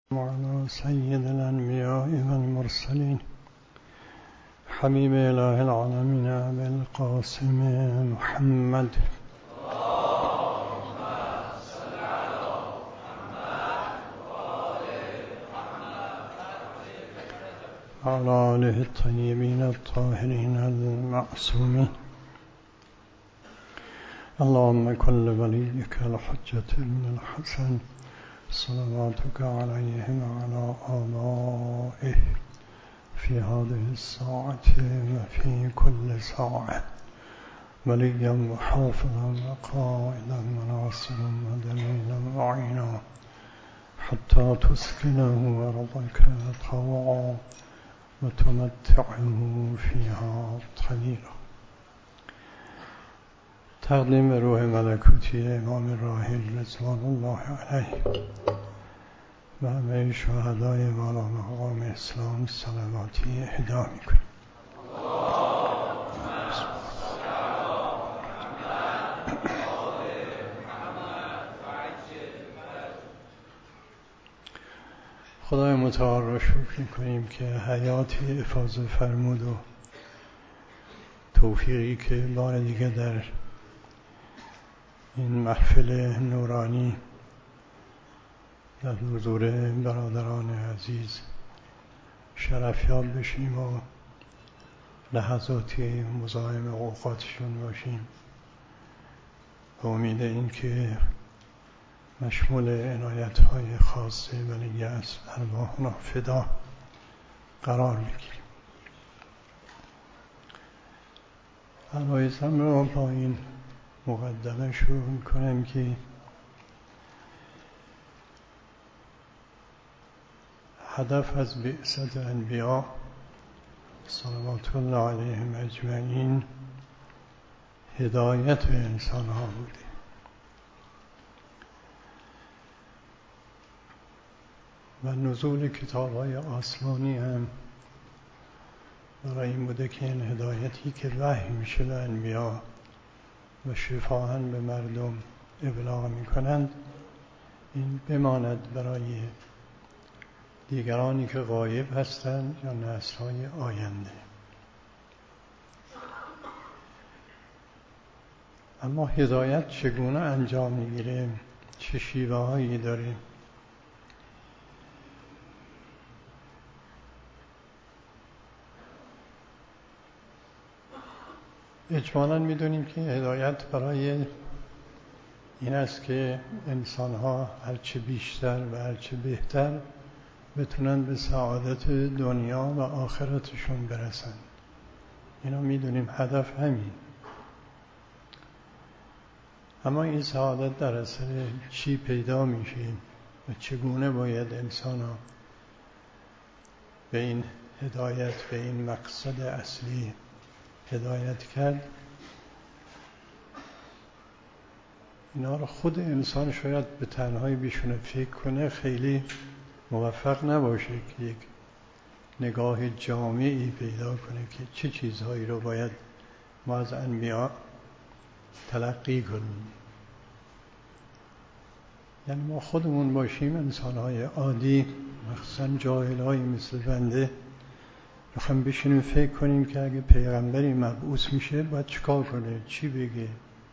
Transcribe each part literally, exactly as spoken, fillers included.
وعلى سيد الأنبياء والمرسلين حبيب إله العالمين أبي القاسم محمد اللهم صل على محمد وعلى آله الطيبين الطاهرين المعصومين. اللهم كن وليك الحجة بن الحسن صلواتك عليه وعلى آبائه في هذه الساعة وفي كل ساعة وليا وحافظا وقائدا وناصرا ودليلا وعينا حتى تسكنه أرضك طوعا وتمتعه فيها طويلا. تقدیم روح ملکوتی امام راحل رضوان الله علیه و همه شهدای والا مقام اسلام صلواتی اهدا میکنیم. خدای متعال را شکر میکنیم که حیاتی افاضه فرمود و توفیقی که بار دیگه در این محفل نورانی در حضور برادران عزیز شرفیاب بشیم و لحظاتی مزاحم اوقاتشون باشیم به امید این که مشمول عنایت‌های خاص ولی از ارواحنا فدا قرار بگیریم. عرایزم را با این مقدمه شروع میکنم که هدف از بعثت انبیا صلوات الله علیهم اجمعین هدایت انسان ها بوده و نزول کتاب های آسمانی هم برای این بوده که این هدایتی که وحی میشه به انبیا و شفاهاً به مردم ابلاغ میکنند این بماند برای دیگرانی که غایب هستند یا نسل‌های آینده. اما هدایت چگونه انجام میگیره؟ چه شیوه هایی داره؟ اجمالاً میدونیم که هدایت برای این است که انسان‌ها هرچه بیشتر و هرچه بهتر بتونن به سعادت دنیا و آخرتشون برسن. اینا میدونیم هدف همین. اما این سعادت در اصل چی پیدا میشه و چگونه باید انسان‌ها به این هدایت، به این مقصد اصلی هدایت کرد؟ اینا رو خود انسان شاید به تنهایی بشونه فکر کنه خیلی موفق نباشه که یک نگاه جامعی پیدا کنه که چه چیزهایی رو باید ما از انبیا تلقی کنیم. یعنی ما خودمون باشیم انسان‌های عادی، مخصوصا جاهل‌هایی مثل بنده، بخوام بشینیم فکر کنیم که اگه پیغمبری مبعوث میشه باید چیکار کنه، چی بگه.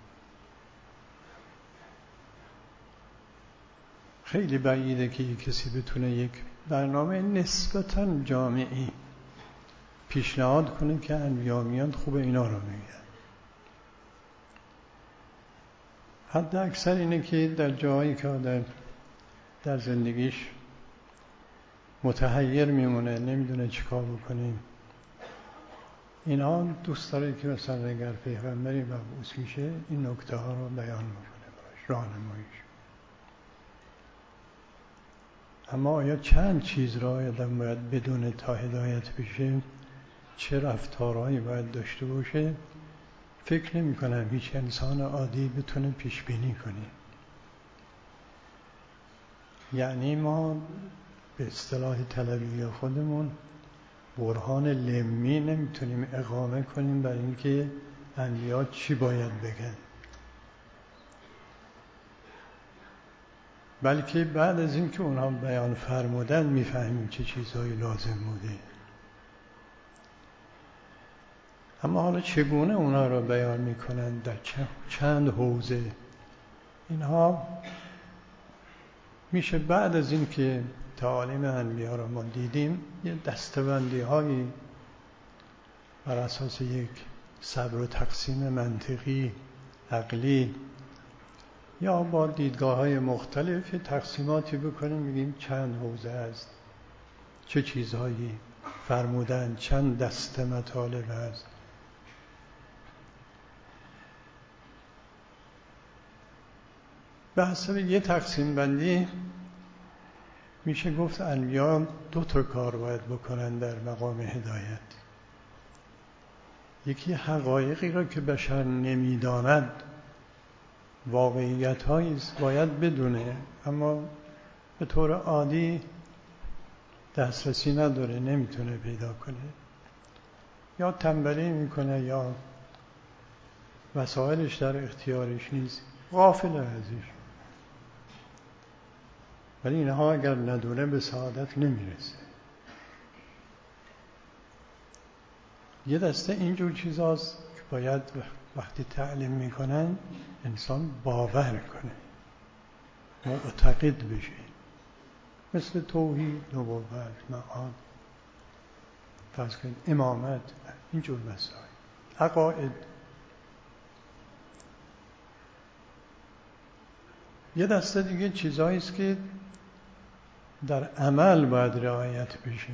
خیلی بعیده که یک کسی بتونه یک برنامه نسبتاً جامعی پیشنهاد کنه که انبیا میان خوب اینا رو میگن. حد اکثر اینه که در جایی که آدم در زندگیش متحیر میمونه، نمیدونه چیکار بکنیم، اینا دوست داره که مثلا اگر پیغمبری مبعوث میشه این نکته ها رو بیان بکنه، براش راهنماییش. اما آیا چند چیز را آدم باید بدونه تا هدایت بشه؟ چه رفتارهایی باید داشته باشه؟ فکر نمی کنم هیچ انسان عادی بتونه پیش بینی کنه. یعنی ما به اصطلاح طلبی خودمون برهان لمی نمیتونیم اقامه کنیم برای اینکه انبیا چی باید بگن. بلکه بعد از این که اونها بیان فرمودن میفهمیم چه چیزهایی لازم بوده. اما حالا چگونه اونها را بیان میکنند، در چند حوزه، اینها میشه بعد از این که تعالیم انبیا را ما دیدیم یه دسته‌بندی هایی بر اساس یک صبر و تقسیم منطقی عقلی یا با دیدگاه های مختلف تقسیماتی بکنیم، بگیم چند حوزه است، چه چیزهایی فرمودن، چند دسته مطالب است. به حسب یه تقسیم بندی میشه گفت انبیا دو تا کار باید بکنن در مقام هدایت. یکی حقایقی را که بشر نمیداند، واقعیت هایی باید بدونه اما به طور عادی دسترسی نداره، نمیتونه پیدا کنه، یا تنبلی میکنه یا وسایلش در اختیارش نیست، غافل ازش. ولی اینها اگر ندونه به سعادت نمیرسه. یه دسته اینجور چیزاست که باید وقتی تعلیم میکنن انسان باور کنه، معتقد بشه، مثل توحید، نبوت، معاد، فرض کنید امامت، اینجور مسائل، عقاید. یه دسته دیگه چیزایی است که در عمل باید رعایت بشه.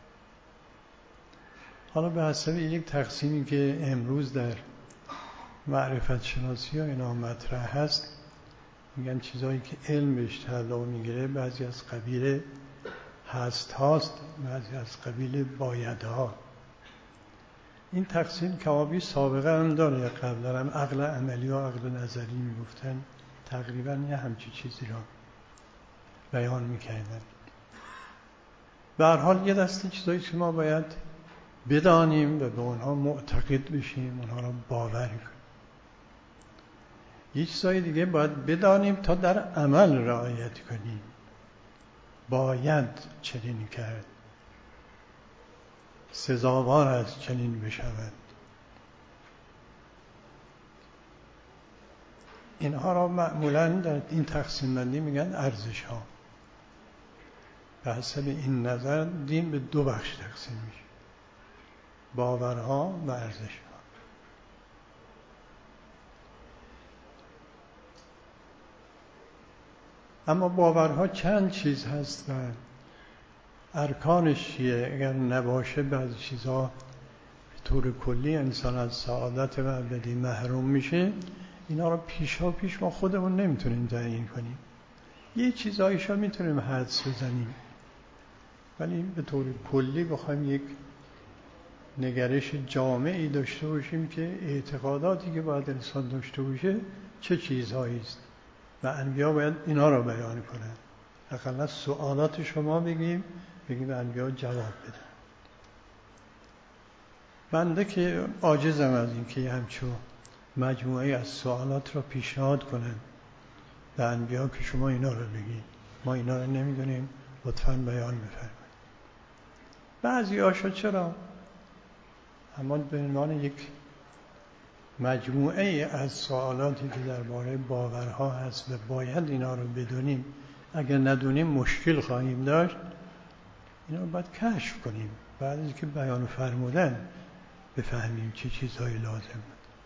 حالا به حسب یک تقسیمی که امروز در معرفت شناسی ها اینا مطرح هست، میگن چیزایی که علم بهش تعلق میگیره بعضی از قبیل هست هاست، بعضی از قبیل باید ها. این تقسیم کمابی سابقه هم داره، قبلا هم عقل عملی و عقل نظری میگفتن، تقریبا یه همچی چیزی را بیان میکردن. به هر حال یه دسته چیزایی که ما باید بدانیم و به اونها معتقد بشیم، اونها را باور کنیم. یه چیزای دیگه باید بدانیم تا در عمل رعایت کنیم. باید چنین کرد، سزاوار است چنین بشود. اینها را معمولاً در این تقسیم بندی میگن ارزش ها. به حسب این نظر دین به دو بخش تقسیم میشه، باورها و ارزش ها. اما باورها چند چیز هست و ارکانش چیه؟ اگر نباشه بعضی چیزها به طور کلی انسان از سعادت و ابدی محروم میشه. اینا رو پیشا پیش ما خودمون نمیتونیم تعیین کنیم. یه چیزایشو میتونیم حدس بزنیم، ولی به طور کلی بخوایم یک نگرش جامعی داشته باشیم که اعتقاداتی که باید انسان داشته باشه چه چیزهایی است و انبیا باید اینا رو بیان کنن. حداقل سوالات شما بگیم بگیم انبیا جواب بدن. بنده که عاجزم از این که همچون مجموعه از سوالات را پیشنهاد کنن به انبیا که شما اینا رو بگید، ما اینا رو نمیدونیم، لطفاً بیان بفرمایید. بعضی هاشو چرا؟ اما به عنوان یک مجموعه از سوالاتی که درباره باورها هست و باید اینا رو بدونیم، اگر ندونیم مشکل خواهیم داشت، اینا رو باید کشف کنیم. بعد از اینکه بیان فرمودن بفهمیم چه چیزهایی لازم.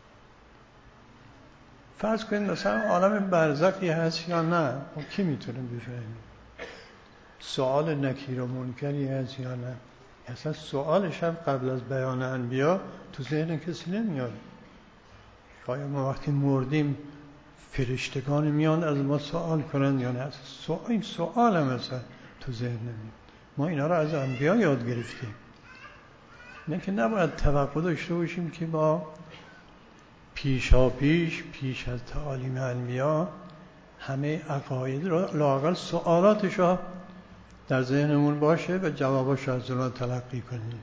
فرض کنید مثلا عالم برزخی هست یا نه، ما کی میتونه بفهمیم؟ سوال نکیر و منکری هست یا نه؟ اصلا سوالش هم قبل از بیان انبیا تو ذهن کسی نمیاد. آیا ما وقتی مردیم فرشتگان میان از ما سوال کنند یا نه؟ سوال این سوال هم اصلا تو ذهن نمیاد. ما اینا رو از انبیا یاد گرفتیم. نه که نباید توقع داشته باشیم که با پیشا پیش پیش از تعالیم انبیا همه عقاید رو لااقل سوالاتش رو در ذهنمون باشه و جوابش رو از اونها تلقی کنیم.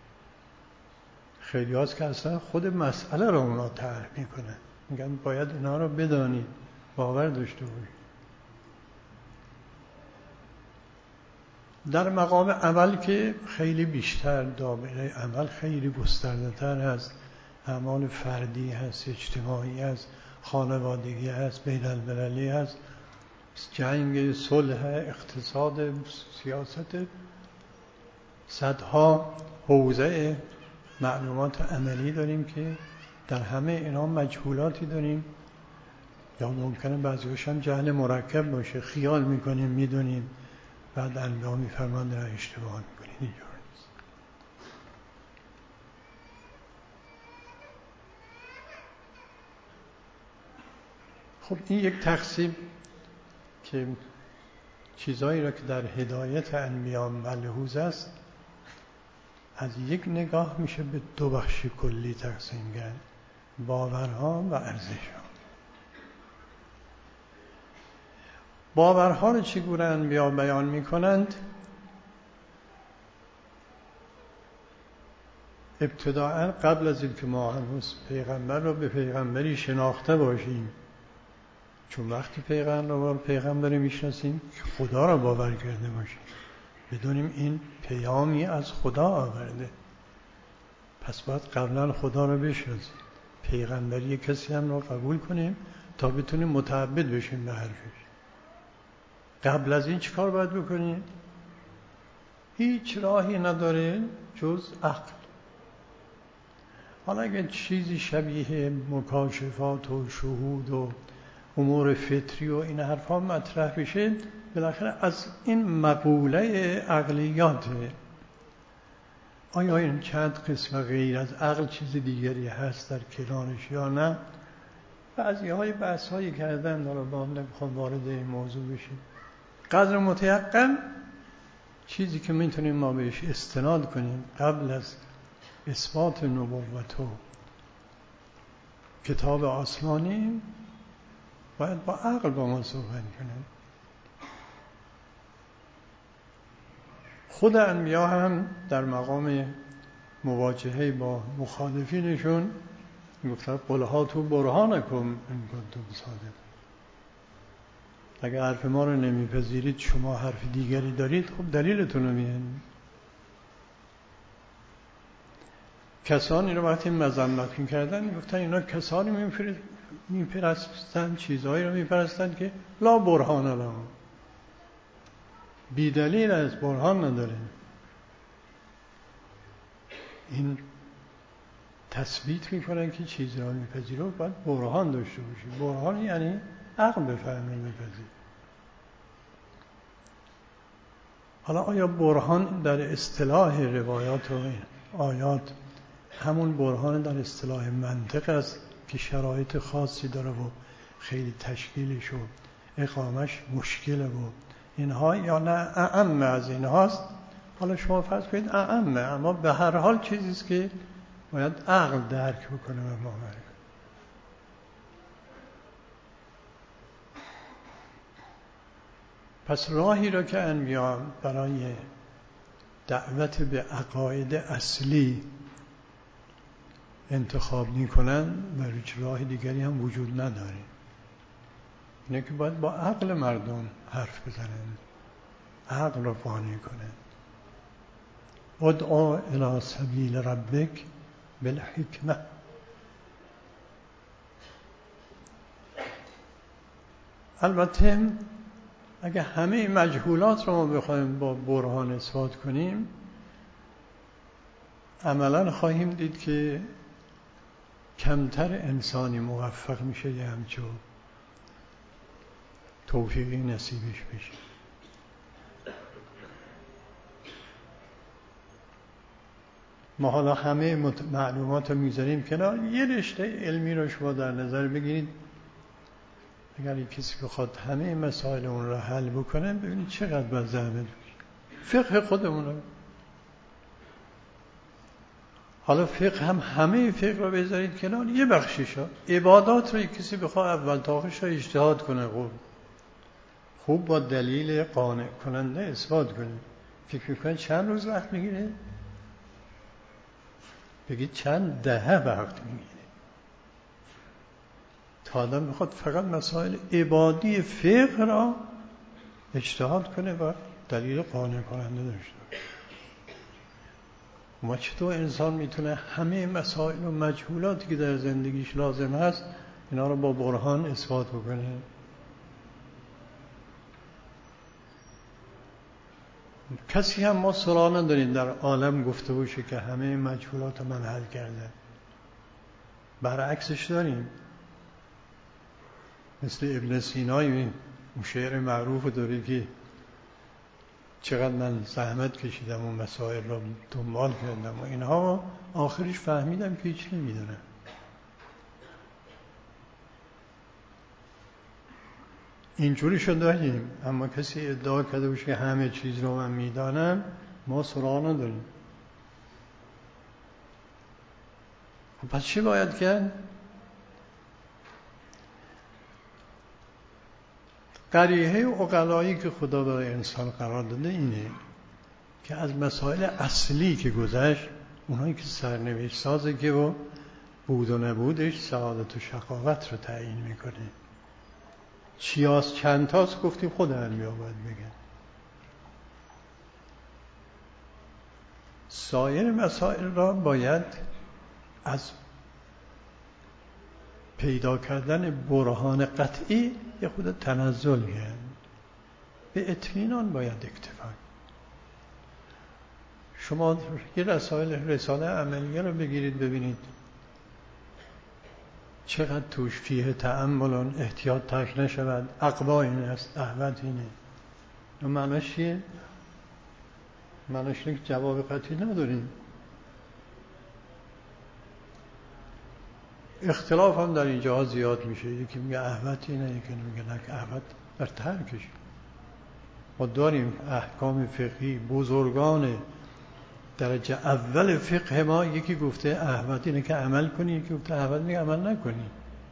خیلی هاست که اصلا خود مسئله رو اونا طرح میکنن، میگن باید اینا رو بدانی، باور داشته باشی. در مقام عمل که خیلی بیشتر، دامنه عمل خیلی گسترده تر هست، اعمال فردی هست، اجتماعی هست، خانوادگی هست، بین المللی هست، جنگ، صلح، اقتصاد، سیاست، صدها حوزه معلومات عملی داریم که در همه اینا مجهولاتی داریم، یا ممکنه بعضی‌هاش هم جهل مرکب باشه، خیال میکنیم میدونیم، بعد انبیا میفرماند نه اشتباه میکنید، اینجور نیست. خب این یک تقسیم که چیزایی را که در هدایت انبیا ملحوظ است از یک نگاه میشه به دو بخش کلی تقسیم کرد: باورها و ارزشها. باورها رو چگونه انبیا بیان میکنند؟ ابتداء قبل از اینکه ما هنوز پیغمبر رو به پیغمبری شناخته باشیم، چون وقتی پیغمبر رو پیغمبری میشناسیم خدا رو باور کرده باشیم، بدونیم این پیامی از خدا آورده، پس باید قبلا خدا رو بشناسیم، پیغمبری کسی هم رو قبول کنیم تا بتونیم متعبد بشیم به حرفش. قبل از این چی کار باید بکنیم؟ هیچ راهی نداره جز عقل. حالا اگه چیزی شبیه مکاشفات و شهود و امور فطری و این حرفا مطرح بشه، بالاخره از این مقوله عقلیاته. آیا این چند قسم غیر از عقل چیز دیگری هست در کنارش یا نه؟ بعضی های بحث هایی کردن، داره با هم نمیخوام وارد این موضوع بشیم. قدر متیقن چیزی که میتونیم ما بهش استناد کنیم قبل از اثبات نبوت و کتاب آسمانی، باید با عقل با ما صحبت کنیم. خود انبیا هم در مقام مواجهه با مخالفینشون گفتن قل هاتوا برهانکم ان کنتم صادقین. اگر حرف ما رو نمیپذیرید، شما حرف دیگری دارید، خب دلیلتون رو بیارید. کسانی رو وقتی مذمت می‌کردن گفتن اینا کسانی میپرستن، چیزهایی رو میپرستن که لا برهان لهم، بی دلیل از برهان نداره. این تثبیت میکنن که چیزی را میپذیره باید برهان داشته باشی. برهان یعنی عقل بفهمه میپذیر. حالا آیا برهان در اصطلاح روایات و آیات همون برهان در اصطلاح منطق است که شرایط خاصی داره و خیلی تشکیلش و اقامش مشکله و اینها، یا نه اعم از اینهاست؟ حالا شما فرض کنید اعمه، اما به هر حال چیزیست که باید عقل درک بکنه و باور کنه. پس راهی را که انبیا برای دعوت به عقاید اصلی انتخاب میکنن و هیچ راه دیگری هم وجود نداره، اینه که باید با عقل مردم حرف بزنن، عقل را قانع کنن. ادعو الی سبیل ربک بالحکمه. البته اگه همه مجهولات رو ما بخوایم با برهان اثبات کنیم، عملا خواهیم دید که کمتر انسانی موفق میشه یه همچو توفیقی نصیبش بشه. ما حالا همه معلومات رو میذاریم کنار، یه رشته علمی رو شما در نظر بگیرید، اگر کسی بخواد همه مسائل اون رو حل بکنه، ببینید چقدر باید زحمت بکشه. فقه خودمون رو، حالا فقه هم همه فقه رو بذارید کنار، یه بخشیش ها عبادات رو کسی بخواد اول تا آخرش رو اجتهاد کنه، خوب خوب با دلیل قانع کننده اثبات کنه. فکر میکنه چند روز وقت میگیره؟ بگید چند دهه وقت میگیره تا آدم میخواد فقط مسائل عبادی فقه را اجتهاد کنه و دلیل قانع کننده داشته باشه. ما چطور انسان میتونه همه مسائل و مجهولاتی که در زندگیش لازم هست اینا رو با برهان اثبات بکنه؟ کسی هم ما سراغ نداریم در عالم گفته باشه که همه مجهولات من حل کرده. برعکسش داریم. مثل ابن سینای اون شعر معروف داره که چقدر من زحمت کشیدم و مسائل رو دنبال کردم و اینها، آخرش فهمیدم که هیچ نمیدونم. اینجوری شد داریم. اما کسی ادعا کرده باشه که همه چیز رو من میدانم، ما سراغ نداریم. پس چی باید کرد؟ قریحه عقلایی که خدا برای انسان قرار داده اینه که از مسائل اصلی که گذشت، اونایی که سرنوشت سازه که و بود و نبودش سعادت و شقاوت رو تعیین میکنه. چیاس چند تاست گفتیم خود علمیا باید بگن. سایر مسائل را باید از پیدا کردن برهان قطعی یه خود تنزل کرد. به اطمینان باید اکتفا. شما یه رسائل رساله عملیه رو بگیرید ببینید چقدر توش فیه تأمل، احتیاط ترک نشود، اقوا این است، احوت اینه. معناش چیه؟ معناش اینه که جواب قطعی نداریم. اختلاف هم در اینجا زیاد میشه. یکی میگه احوت اینه، یکی میگه نه احوت در ترکش. ما داریم احکام فقهی بزرگان درجه اول فقه ما، یکی گفته احوت اینه که عمل کنی، یکی گفته احوت اینه که عمل نکنی.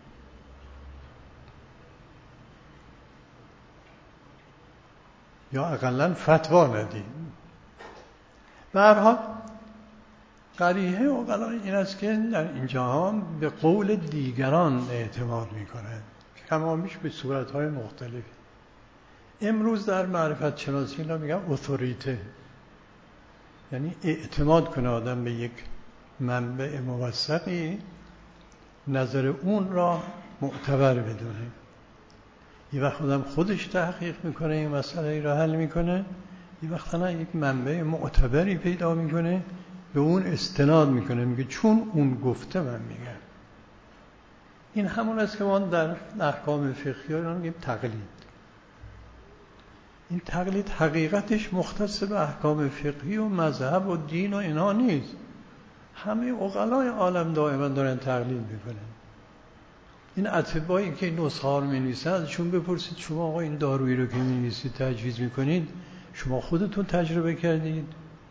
یا اقلا فتوا ندیم. به هر حال قریحه عقلا این است که در اینجا هم به قول دیگران اعتماد میکنند، کمامیش به صورتهای مختلف. امروز در معرفت شناسی اینا میگن اتوریته، یعنی اعتماد کنه آدم به یک منبع موثقی، نظر اون را معتبر بدونه. یه وقت آدم خودش تحقیق میکنه این مسئله را حل میکنه، یه وقت نه یک منبع معتبری پیدا میکنه به اون استناد میکنه، میگه چون اون گفته من میگم. این همون است که ما در احکام فقهی ها میگیم تقلید. این تقلید حقیقتش مختص به احکام فقهی و مذهب و دین و اینا نیست. همه عقلای عالم دائما دارن تقلید میکنن. این اطبایی که نسخه ها رو می‌نویسن ازشون بپرسید شما آقا این دارویی رو که می‌نویسید تجویز میکنید شما خودتون تجربه کردید؟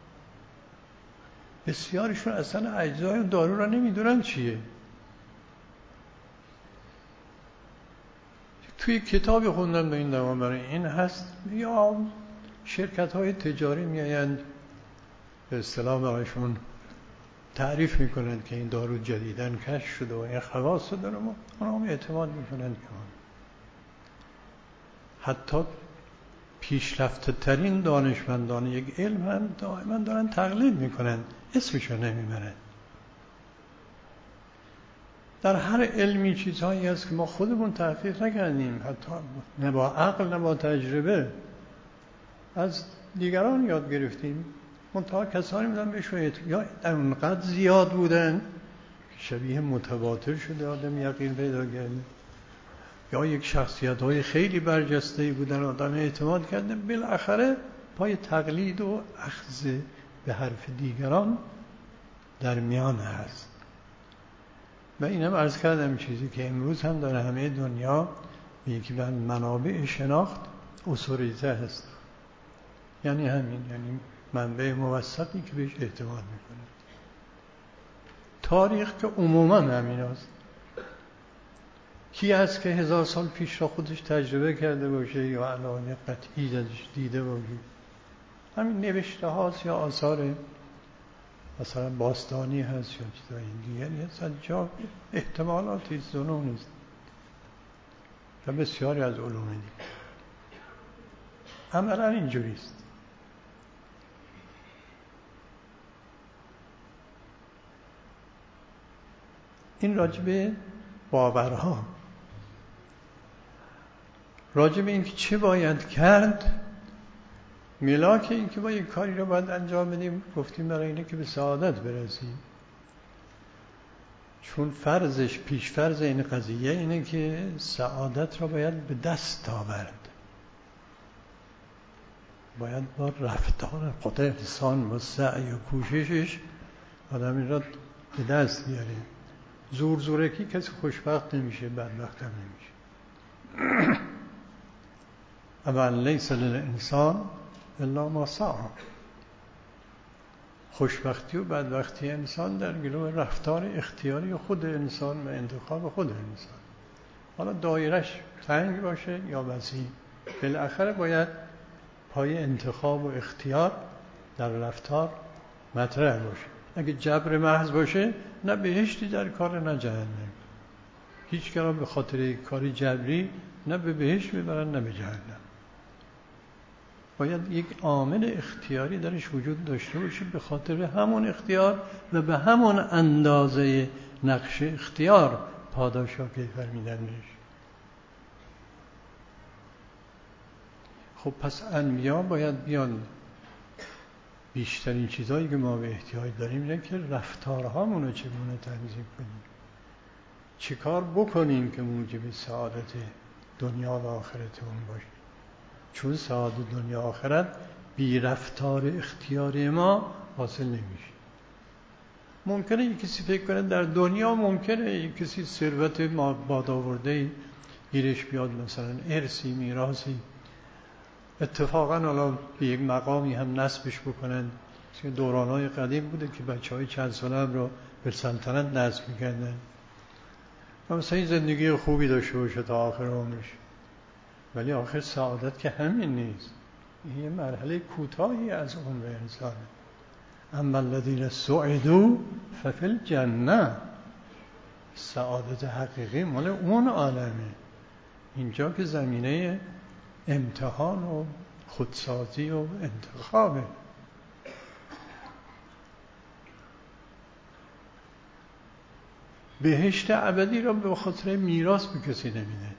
بسیارشون اصلا اجزای اون دارو را نمیدونن چیه. توی کتابی خوندم به این دوام برای این هست، یا شرکت های تجاری میایند به اصطلاح برایشون تعریف میکنند که این دارو جدیدن کشف شده و این خواص داره، اونا هم اعتماد میکنند که حتی پیشرفته ترین دانشمندان یک علم هم دائما دارن تقلید میکنن، اسمشو نمیبرن. در هر علمی چیزهایی هست که ما خودمون تحقیق نکردیم، حتی نه با عقل نه با تجربه، از دیگران یاد گرفتیم. منتها کسانی بودن بهشون یا در اونقدر زیاد بودن شبیه متواتر شده آدم یقین پیدا کرده، یا یک شخصیت های خیلی برجسته‌ای بودن آدم اعتماد کرده، بالاخره پای تقلید و اخذ به حرف دیگران در میان هست. و اینم عرض کردم چیزی که امروز هم در همه دنیا به یکی بر منابع شناخت اتوریته هست، یعنی همین، یعنی منبع موثقی که بهش اعتماد میکنه. تاریخ که عموما همین هست. کی هست که هزار سال پیش را خودش تجربه کرده باشه یا علایق قطعی ازش دیده باشه؟ همین نوشته هاست یا آثار مثلا باستانی هست یا چیزای دیگری هست. از جا احتمالاتی ظنون است و بسیاری از علوم دیگه عملا اینجوریست. این راجب باورها. راجب این که چه باید کرد، ملاک این که با یک کاری رو باید انجام بدیم، گفتیم برای اینه که به سعادت برسیم. چون فرضش، پیش فرض این قضیه اینه که سعادت را باید به دست آورد، باید با رفتار خود انسان و سعی و کوششش آدم این را به دست بیاره. زور زورکی کسی خوشبخت نمیشه، بدبخت هم نمیشه. اما لیس للانسان الا ما سعی. خوشبختی و بدبختی انسان در گلو رفتار اختیاری خود انسان و انتخاب خود انسان. حالا دایرش تنگ باشه یا وسیع، بالاخره باید پای انتخاب و اختیار در رفتار مطرح باشه. اگه جبر محض باشه، نه بهشتی در کار نه جهنم. هیچ کار به خاطر کاری جبری نه به بهشت میبرن نه به جهنم. باید یک عامل اختیاری درش وجود داشته باشه، به خاطر همون اختیار و به همون اندازه نقش اختیار پاداش ها کیفر میدن بهش. خب پس انبیا باید بیان بیشترین چیزایی که ما به احتیاج داریم اینه که رفتارهامون رو چگونه تنظیم کنیم، چه کار بکنیم که موجب سعادت دنیا و آخرتمون باشه. چون سعادت دنیا آخرت بی رفتار اختیاری ما حاصل نمیشه. ممکنه یک کسی فکر کنه در دنیا ممکنه یک کسی ثروت بادآورده گیرش بیاد، مثلا ارثی، میراثی، اتفاقا حالا به یک مقامی هم نسبش بکنن. دورانهای قدیم بوده که بچه های چند ساله هم رو به سلطنت نسب میکردن و مثلا این زندگی خوبی داشته باشه تا آخر عمرش. ولی آخر سعادت که همین نیست، این یه مرحله کوتاهی از عمر انسانه. اما الذین سعدوا ففی الجنه. سعادت حقیقی مال اون عالمه، اینجا که زمینه امتحان و خودسازی و انتخابه. بهشت ابدی را به خاطر میراث به کسی نمیده،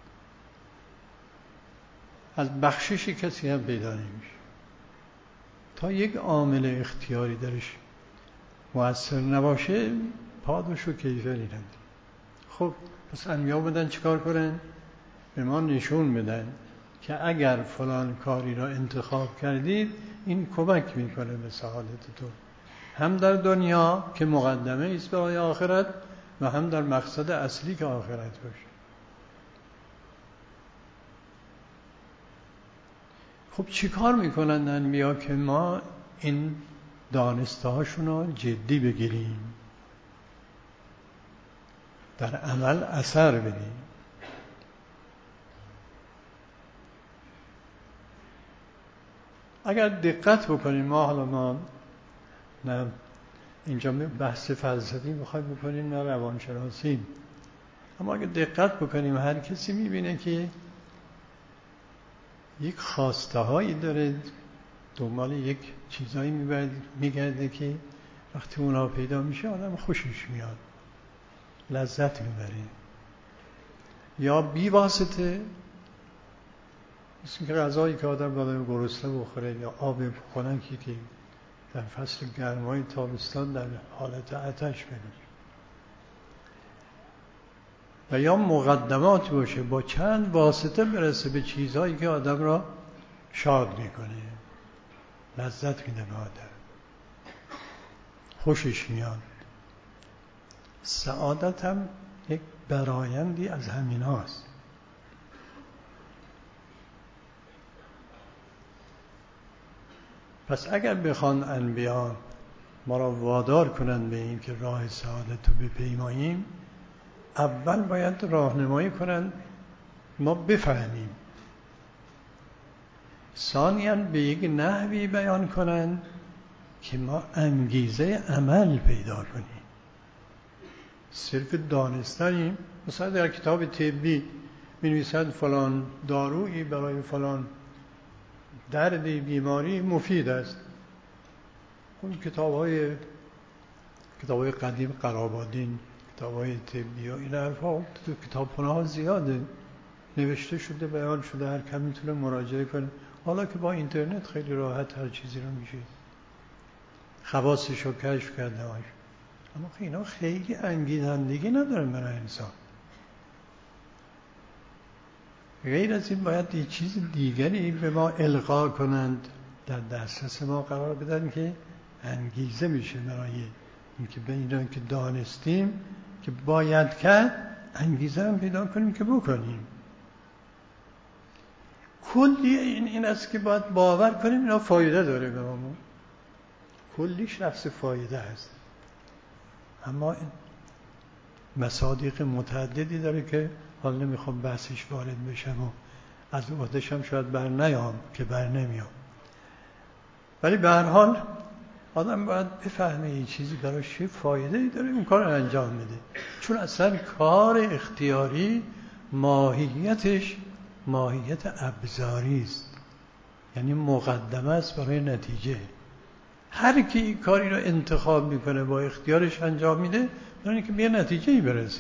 از بخشش کسی هم پیدا نمیشه تا یک عامل اختیاری درش مؤثر نباشه، پاداش و کیفری نداره. خب پس انبیا بدن چیکار کنن؟ به ما نشون بدن که اگر فلان کاری را انتخاب کردید این کمک میکنه به سعادتتون، هم در دنیا که مقدمه است برای آخرت و هم در مقصد اصلی که آخرت باشه. خب چی کار میکنن انبیا که ما این دانسته هاشون رو جدی بگیریم، در عمل اثر بدیم؟ اگر دقت بکنیم، ما حالا ما نه اینجا بحث فلسفی میخوایم بکنیم نه روانشناسی، اما اگر دقت بکنیم هر کسی میبینه که یک خواسته هایی داره، دنبال یک چیزایی میگرده که وقتی اونا پیدا میشه آدم خوشش میاد، لذت میبره. یا بی واسطه، مثل که غذایی که آدم باید گرسنه بخوره یا آب خنکی که در فصل گرمای تابستان در حالت آتش بگیره، و یا مقدمات باشه با چند واسطه برسه به چیزهایی که آدم را شاد میکنه، لذت میده به آدم، خوشش میاد. سعادت هم یک برایندی از همین هاست. پس اگر بخوان انبیا ما را وادار کنند به این که راه سعادت رو بپیماییم، اول باید راهنمایی کنند ما بفهمیم، ثانیاً به یک نحوی بیان کنند که ما انگیزه عمل پیدا کنیم. صرف دانستنیم، مثلا در کتاب طبی می‌نویسند فلان دارویی برای فلان درد بیماری مفید است. اون کتاب‌های کتاب‌های قدیم قرابادین دعوای طبی و این حرفا تو کتابخونه ها زیاده نوشته شده، بیان شده، هر کم میتونه مراجعه کنه. حالا که با اینترنت خیلی راحت هر چیزی رو میشه خواصش رو کشف کرده هاش. اما اینا خیلی انگیزندگی ندارن برای انسان. غیر از این باید یه چیز دیگری به ما القا کنند، در دسترس ما قرار بدن که انگیزه میشه برای اینکه به اینا که دانستیم که باید کرد انگیزه هم پیدا کنیم که بکنیم. کلی این این است که باید باور کنیم اینا فایده داره به ما، کلی شخص فایده هست. اما این مصادیق متعددی داره که حالا نمیخوام بحثش وارد بشم و از عهده‌ش هم شاید بر نیام که بر نمیام. ولی به هر حال آدم باید بفهمه این چیزی براش چه فایده‌ای داره اون کار رو انجام میده. چون اصلا کار اختیاری ماهیتش ماهیت ابزاری است، یعنی مقدمه است برای نتیجه. هر کی این کاری رو انتخاب میکنه با اختیارش انجام میده برای اینکه به یه نتیجه‌ای برسه.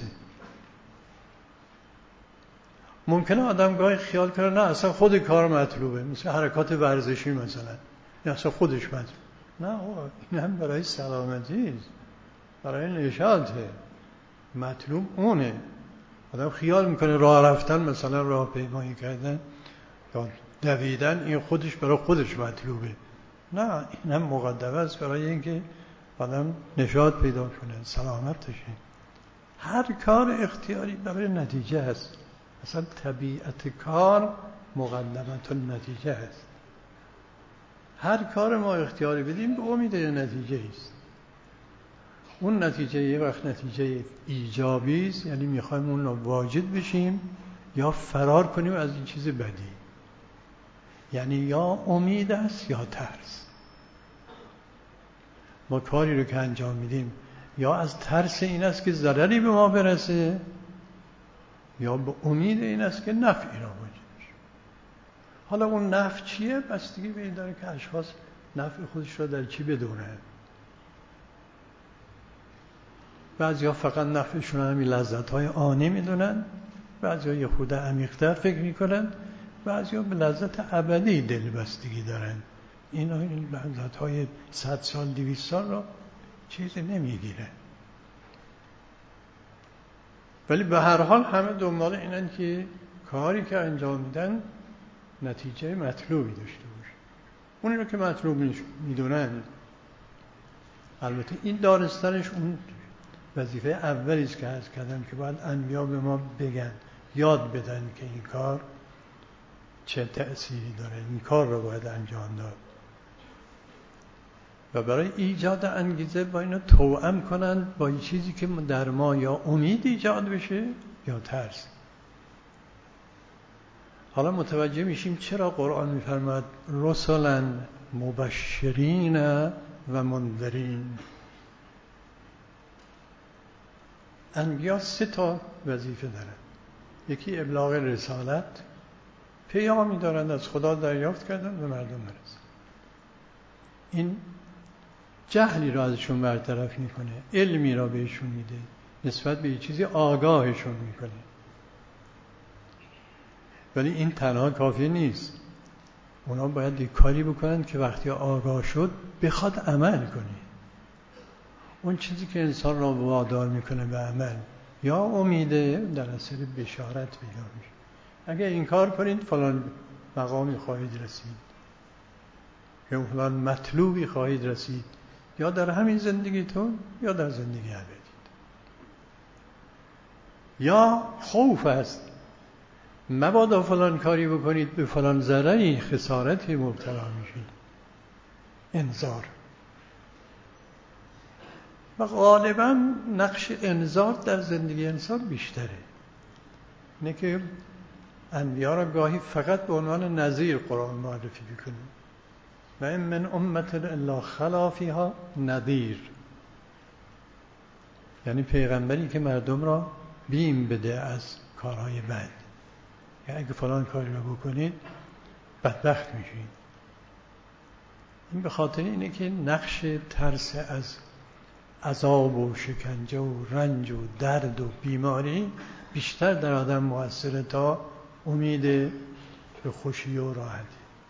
ممکنه آدم گاهی خیال کنه نه اصلا خود کار مطلوبه، مثل حرکات ورزشی مثلا، نه اصلا خودش مطلوب. نه این هم برای سلامتی است، برای نشاطه، مطلوب اونه. آدم خیال میکنه راه رفتن مثلا راه پیمایی کردن یا دویدن این خودش برای خودش مطلوبه. نه این هم مقدمه است برای اینکه آدم نشاط پیدا کنه، سلامت بشه. هر کار اختیاری برای نتیجه هست. اصلا طبیعت کار مقدمت نتیجه هست. هر کار ما اختیاری بدیم به امید نتیجه است. اون نتیجه یه وقت نتیجه ایجابی است، یعنی میخوایم اون رو واجد بشیم، یا فرار کنیم از این چیز بدی، یعنی یا امید است یا ترس. ما کاری رو که انجام میدیم یا از ترس این است که ضرری به ما برسه، یا به امید این است که نفعی را واجد بشه. حالا اون نفع چیه؟ بستگی به این داره که اشخاص نفع خودش را در چی بدونن. بعضی ها فقط نفعشون همین لذت های آنی میدونن، بعضی ها یه خود عمیق‌تر فکر میکنن، بعضی ها به لذت ابدی دل بستگی دارن. اینا این لذت های صد سال دویست سال را چیزی نمیگیرن. ولی به هر حال همه دنبال اینن که کاری که انجام میدن نتیجه مطلوبی داشته باشه. اونی رو که مطلوب میدونن، البته این دانستنش اون وظیفه اولی است که عرض کردم که باید انبیا به ما بگن، یاد بدن که این کار چه تأثیری داره، این کار رو باید انجام داد. و برای ایجاد انگیزه با اینو توأم کنن با این چیزی که در ما یا امید ایجاد بشه یا ترس. حالا متوجه میشیم چرا قرآن میفرماید رسلا مبشرین و منذرین. انبیا سه تا وظیفه دارن. یکی ابلاغ رسالت، پیامی دارند از خدا دریافت کردن به مردم برسن. این جهلی را ازشون برطرف میکنه، علمی را بهشون میده، نسبت به یه چیزی آگاهشون میکنه. ولی این تنها کافی نیست. اونا باید یک کاری بکنن که وقتی آگاه شد بخواد عمل کنه. اون چیزی که انسان را وادار میکنه به عمل یا امیده در اثر بشارت پیدا میشه. اگه این کار کنید فلان مقامی خواهید رسید، یا فلان مطلوبی خواهید رسید، یا در همین زندگیتون یا در زندگی ابدی. یا خوف است، مبادا فلان کاری بکنید به فلان ضرری خسارتی مبتلا میشید. انذار. و غالبا نقش انذار در زندگی انسان بیشتره. اینه که انبیا را گاهی فقط به عنوان نذیر قرآن معرفی میکنه. و این من امت الا خلا فیها نذیر، یعنی پیغمبری که مردم را بیم بده از کارهای بد. یعنی اگه فلان کاری را بکنید بدبخت میشید. این به خاطر اینه که نقش ترس از عذاب و شکنجه و رنج و درد و بیماری بیشتر در آدم مؤثره تا امید به خوشی و راحتی.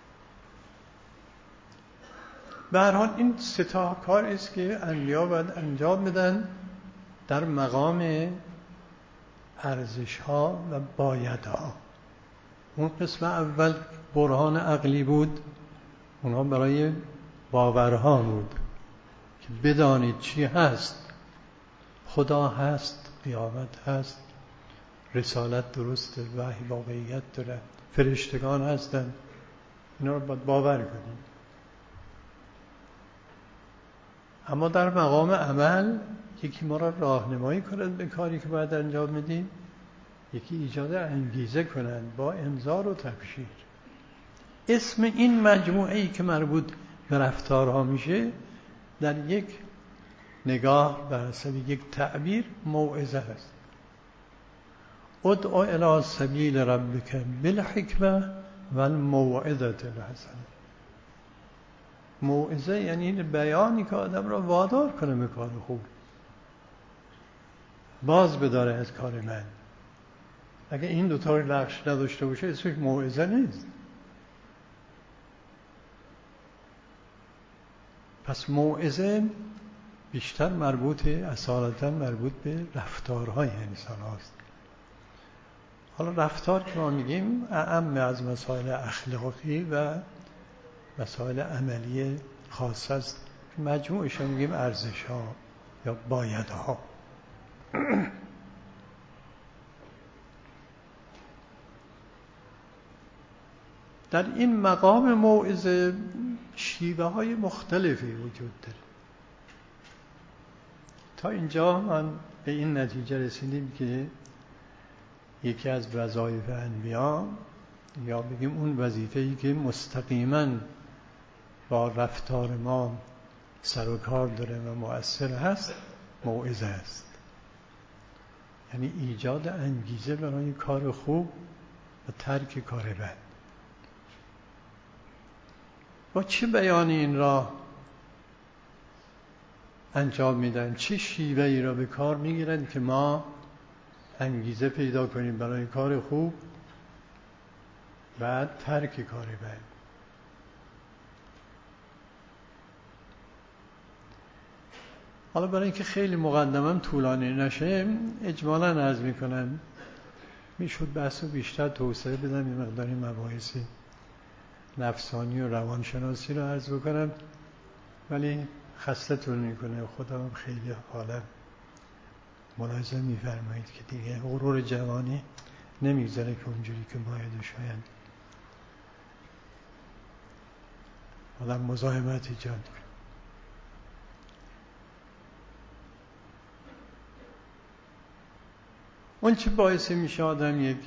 به هر حال این سه تا کار است که انبیا باید انجام بدن در مقام ارزش ها و باید ها. اون قسم اول برهان عقلی بود، اونها برای باورها بود که بدانید چی هست، خدا هست، قیامت هست، رسالت درسته، وحی واقعیت داره، فرشتگان هستن، اینا رو باید باور کنیم. اما در مقام عمل یکی ما را راهنمایی کنند به کاری که باید انجام بدیم، یکی ایجاد انگیزه کنند با انذار و تبشیر. اسم این مجموعه ای که مربوط به رفتارها میشه در یک نگاه بر حسب یک تعبیر موعظه است. ادع الی سبیل ربک بالحکمة و الموعظة الحسنة. موعظه یعنی بیانی که آدم را وادار کنه به کار خوب، باز بداره از کار من. اگه این دوتا رو نقش نداشته باشه اسمش موعظه نیست. پس موعظه بیشتر مربوط اصالتا مربوط به رفتارهای انسان هاست. حالا رفتار که ما میگیم اعم از مسائل اخلاقی و مسائل عملی خاص است، مجموعش رو میگیم ارزش ها یا باید ها. در این مقام موعظه شیوه های مختلفی وجود داره. تا اینجا من به این نتیجه رسیدیم که یکی از وظایف انبیا، یا بگیم اون وظیفه‌ای که مستقیما با رفتار ما سر و کار داره و مؤثر هست، موعظه است. یعنی ایجاد انگیزه برای کار خوب و ترک کار بد. با چه بیانی این را انجام میدن؟ چه شیوه‌ای را به کار میگیرن که ما انگیزه پیدا کنیم برای کار خوب و ترک کار بد؟ حالا برای اینکه خیلی مقدمم طولانی نشه اجمالاً عرض میکنم، میشد بحث رو بیشتر توسعه بدم، یه مقداری مباحث نفسانی و روانشناسی رو عرض بکنم، ولی خستتون میکنه. خودم خیلی حالا ملاحظه میفرمایید که دیگه غرور جوانی نمیگذاره که اونجوری که باید شاید حالا مزاحمت ایجاد کنه. اون چه باعث میشه آدم یک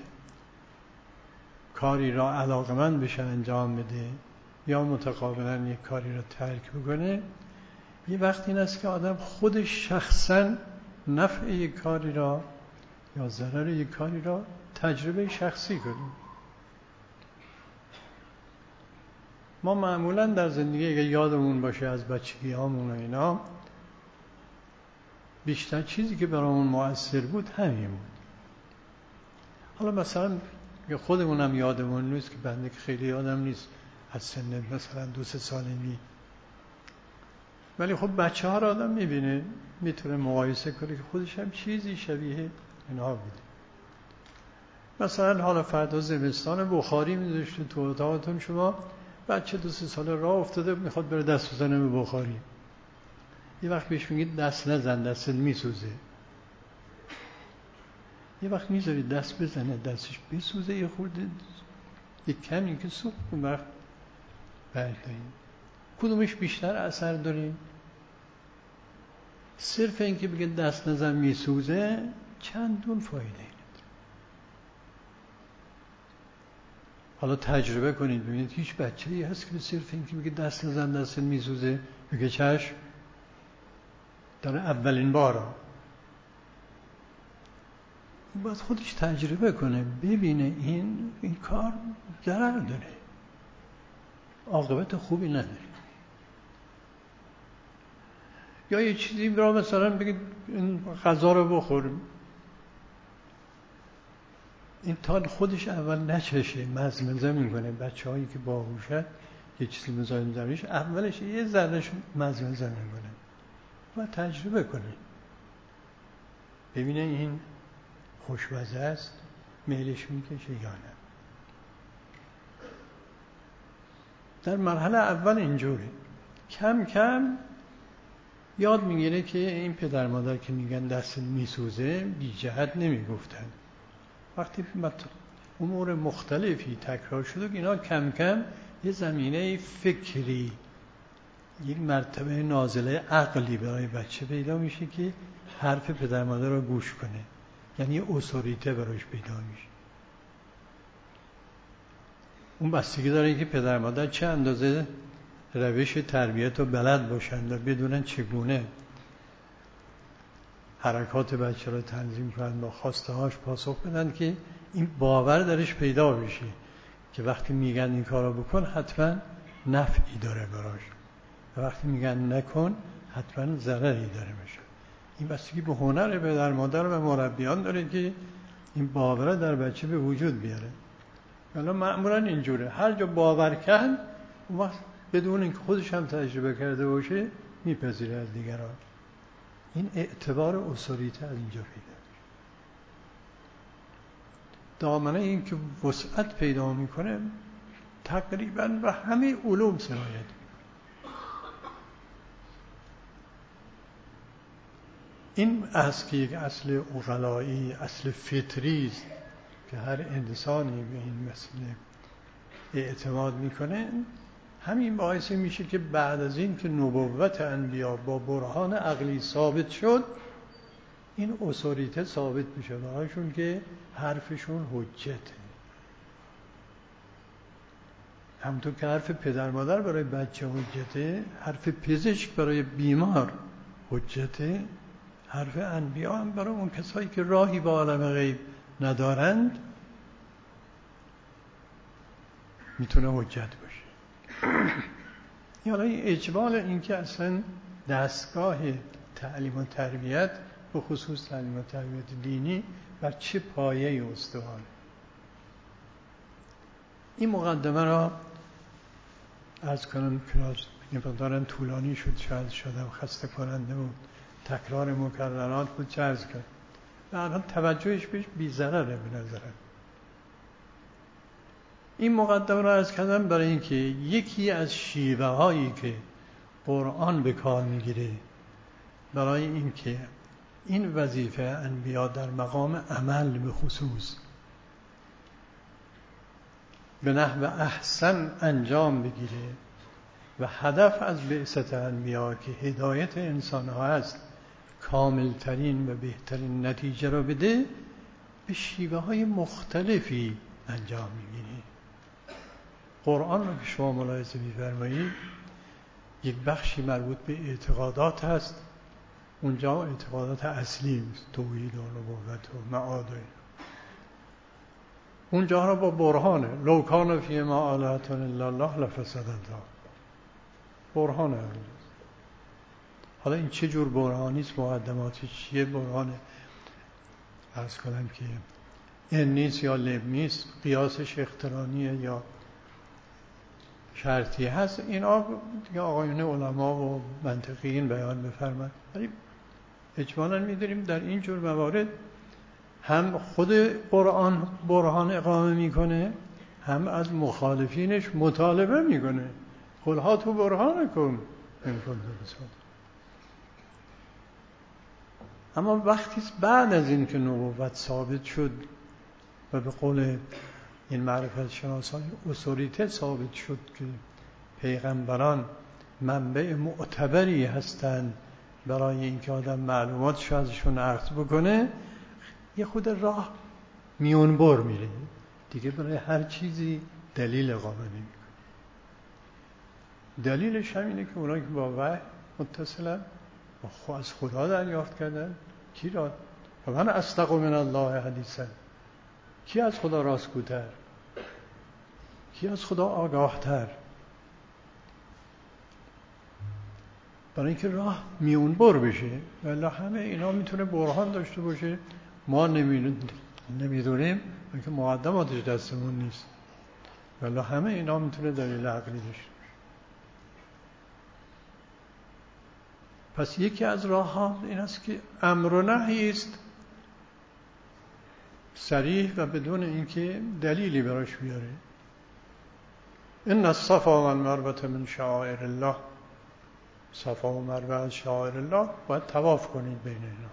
کاری را علاقمند بشه انجام بده یا متقابلا یک کاری را ترک بکنه، یه وقت این است که آدم خودش شخصا نفع یک کاری را یا ضرر یک کاری را تجربه شخصی کنه. ما معمولا در زندگی اگه یادمون باشه از بچگی هامون و اینا، بیشتر چیزی که برامون مؤثر بود همین بود. حالا مثلا خودمونم یادمون نیست که بنده که خیلی یادم نیست از سن مثلا دو سه سالگی، ولی خب بچه ها را آدم میبینه، میتونه مقایسه کنه که خودش هم چیزی شبیه اینها بوده. مثلا حالا فردا زمستان بخاری میذاشته تو اتاقتون، شما بچه دو سه ساله راه افتاده میخواد بره دست بزنه به بخاری، یه وقت بهش میگید دست نزن دستت میسوزه، یه وقت میذارید دست بزنه دستش بسوزه، یه خورده یک کمی که سوخت اون وقت برداریم. کدومش بیشتر اثر داره؟ صرف این که بگه دست نزن میسوزه چندون فایده نداره. حالا تجربه کنید ببینید هیچ بچه‌ای هست که صرف این که بگه دست نزن دست میسوزه بگه چشم؟ داره اولین بارا باید خودش تجربه کنه، ببینه این این کار ضرر داره، عاقبت خوبی نداره. یا یه چیزی را مثلا بگید این غذا رو بخوریم، این تا خودش اول نچشه مزمزه میکنه. بچه هایی که باهوشن یه چیزی میذاریم درش اولش یه ذرهش مزمزه میکنه و تجربه کنه ببینه این خوشمزه است، میلش میکشه یا نه. در مرحله اول اینجوری کم کم یاد میگیره که این پدر مادر که میگن دست میسوزه بی جهت نمیگفتن. وقتی امور مختلفی تکرار شده اینا کم کم یه زمینه فکری، یک مرتبه نازله عقلی برای بچه پیدا میشه که حرف پدر مادر رو گوش کنه، یعنی اتوریته براش پیدا میشه. اون بستگی داره که پدر مادر چه اندازه روش تربیت رو بلد باشند و بدونن چگونه حرکات بچه رو تنظیم کنند، با خواسته هاش پاسخ بدن که این باور درش پیدا بشه که وقتی میگن این کارو بکن حتما نفعی داره براش و وقتی میگن نکن حتما ضرری داره میشه. این بستگی به هنر پدر مادر و مربیان داره که این باور در بچه به وجود بیاره. حالا معمولا اینجوره هر جا باور کرد اون وقت بدون اینکه خودش هم تجربه کرده باشه میپذیره از دیگران. این اعتبار اتوریته از اینجا پیدا میشه. دامنه این که وسعت پیدا میکنه تقریبا به همه علوم سرایت. این است که یک اصل عقلایی، اصل فطری است که هر انسانی به این مسئله اعتماد میکنه. همین باعث میشه که بعد از این که نبوت انبیا با برهان عقلی ثابت شد این اتوریته ثابت میشه برایشون که حرفشون حجته. همونطور که حرف پدر مادر برای بچه حجته، حرف پزشک برای بیمار حجته، حرف انبیا هم برای اون کسایی که راهی به عالم غیب ندارند میتونه حجت باشه. یعنی اجمال این که اصلا دستگاه تعلیم و تربیت به خصوص تعلیم و تربیت دینی بر چه پایه‌ای استواره. این مقدمه را عرض کنم که مقدارم طولانی شد، شاید شدم خسته کننده بود، تکرار مکررات بود چه عرض کرد و الان توجهش بهش بی ضرره به نظرم. این مقدمه را عرض کردم برای اینکه یکی از شیوه هایی که قرآن به کار میگیره برای اینکه این وظیفه انبیا در مقام عمل به خصوص به نحو احسن انجام بگیره و هدف از بعثت انبیا که هدایت انسان ها است کاملترین و بهترین نتیجه را بده، به شیوه های مختلفی انجام میگیره. قرآن رو که شما ملاحظه می‌فرمایید یک بخشی مربوط به اعتقادات هست، اونجا اعتقادات اصلی توحید و نبوت و معاد، اونجا رو با برهانه لو کان فی ما آلهة الا الله لفسدتا، برهانه. حالا این چه جور برهانی است، مقدماتش چیه؟ برهانه عرض کنم که این نیست یا لب نیست، قیاسش اقترانیه یا شرطی هست، اینا دیگه آقایون علما و منطقیین بیان بفرمایند. ولی اجمالاً می‌دونیم در این جور موارد هم خود قرآن برهان اقامه میکنه، هم از مخالفینش مطالبه میکنه قل هاتوا برهانکم ان کنتم صادقین. اما وقتی بعد از این که نبوت ثابت شد و به قول این معرفت شناسان اتوریته ثابت شد که پیغمبران منبع معتبری هستند برای اینکه آدم معلوماتش ازشون اخذ بکنه، یه خود راه میونبر میره دیگه، برای هر چیزی دلیل اقامه نمیکنه. دلیلش همینه که اونایی که با وحی متصلن با از خدا دریافت کردن، کی را و من اصدق من الله حدیثا، کی از خدا راستگوتر، کی از خدا آگاهتر. برای اینکه راه میون بر بشه. ولی همه اینا میتونه برهان داشته باشه، ما نمیدونیم که مقدماتش دستمون نیست، ولی همه اینا میتونه دلیل عقلی داشته باشه. پس یکی از راه ها این است که امر و نهی است صریح و بدون اینکه دلیلی براش بیاره. ان الصفا والمروه من شعائر الله، صفا و مروه از شعائر الله، باید طواف کنید بین اینا.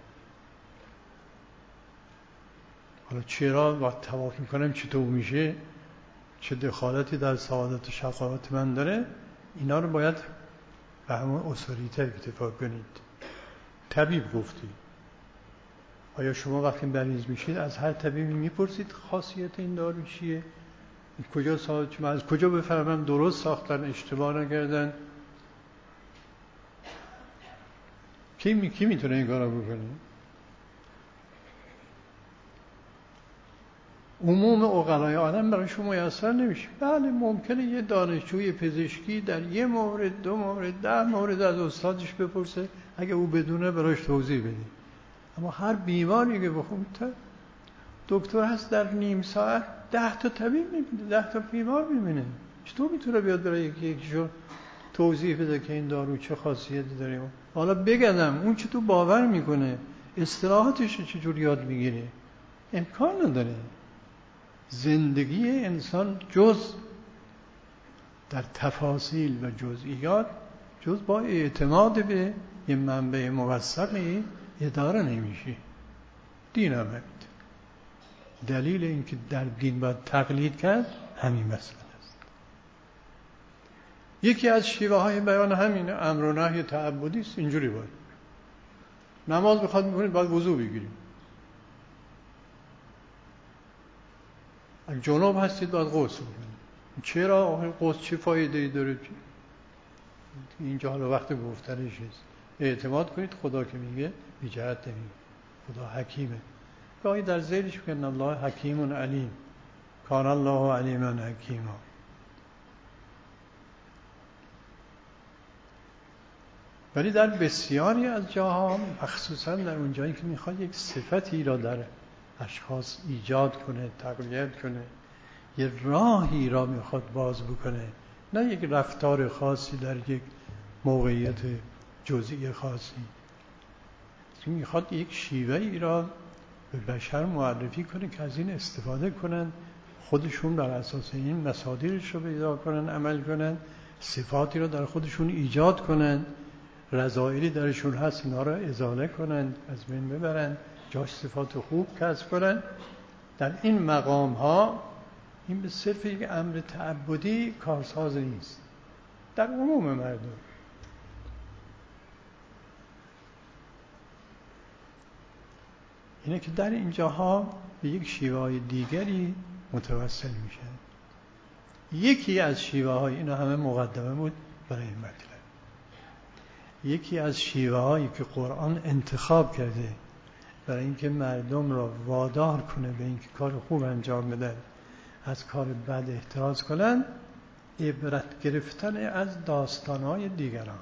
حالا چرا باید طواف میکنم، چطور میشه، چه دخالتی در سعادت و شقاوت من داره، اینا رو باید به همون اصولیته اکتفا کنید. طبیب گفتی، آیا شما وقتی مریض میشید از هر طبیبی میپرسید خاصیت این دارو چیه، کجا ساخت، از کجا بفهمم درست ساختن اشتباه نکردن؟ کی می کی میتونه این کارو بکنه؟ عموم عقلای آدم برای شما میسر نمیشه. بله ممکنه یه دانشجوی پزشکی در یه مورد، دو مورد، ده مورد از استادش بپرسه، اگه او بدونه براش توضیح بده. اما هر بیماری که بخون دکتر هست در نیم ساعت ده تا طبیب میبینه، ده تا بیمار میبینه. چطور میتونه بیاد برای یکی یکیشو توضیح بده که این دارو چه خاصیتی داره؟ حالا بگم اون چطور باور میکنه، اصطلاحاتش چجور یاد میگیره؟ امکان نداره. زندگی انسان جز در تفاصیل و جزئیات، جز با اعتماد به یه منبع موثقی اداره نمیشه. دین هم همین. دلیل اینکه در دین باید تقلید کرد همین مسئله است. یکی از شیوه های بیان همینه، امر و نهی تعبدی است. اینجوری باید نماز بخواد میکنید باید وضو بگیرید، اگه جناب هستید باید غسل کنید. چرا؟ آخه غسل چه فایده ای داره؟ اینجا حالا وقت گفتنش است. اعتماد کنید خدا که میگه بی جهت نمیگه، خدا حکیمه. گاهی در ذیلش میگن الله حکیم علیم، کان الله علیما حکیما. ولی در بسیاری از جاها، مخصوصا در اون جایی که میخواد یک صفتی را در اشخاص ایجاد کنه، تقویت کنه، یه راهی را میخواد باز بکنه، نه یک رفتار خاصی در یک موقعیت جزئی خاصی، میخواد یک شیوه ای را به بشر معرفی کنه که از این استفاده کنن، خودشون بر اساس این مصادیرش رو پیدا کنن، عمل کنن، صفاتی رو در خودشون ایجاد کنن، رذایلی درشون هست اینا رو ازاله کنن، از بین ببرن، جاش صفات خوب کسب کنن. در این مقام ها این به صرف یک امر تعبدی کارساز نیست در عموم مردم. اینه که در این جاها به یک شیوه دیگری متوسل میشن. یکی از شیوه های، اینا همه مقدمه بود برای این مطلب، یکی از شیوه هایی که قرآن انتخاب کرده برای اینکه مردم را وادار کنه به اینکه کار خوب انجام بدن، از کار بد احتراز کنن، عبرت گرفتن از داستانهای دیگران.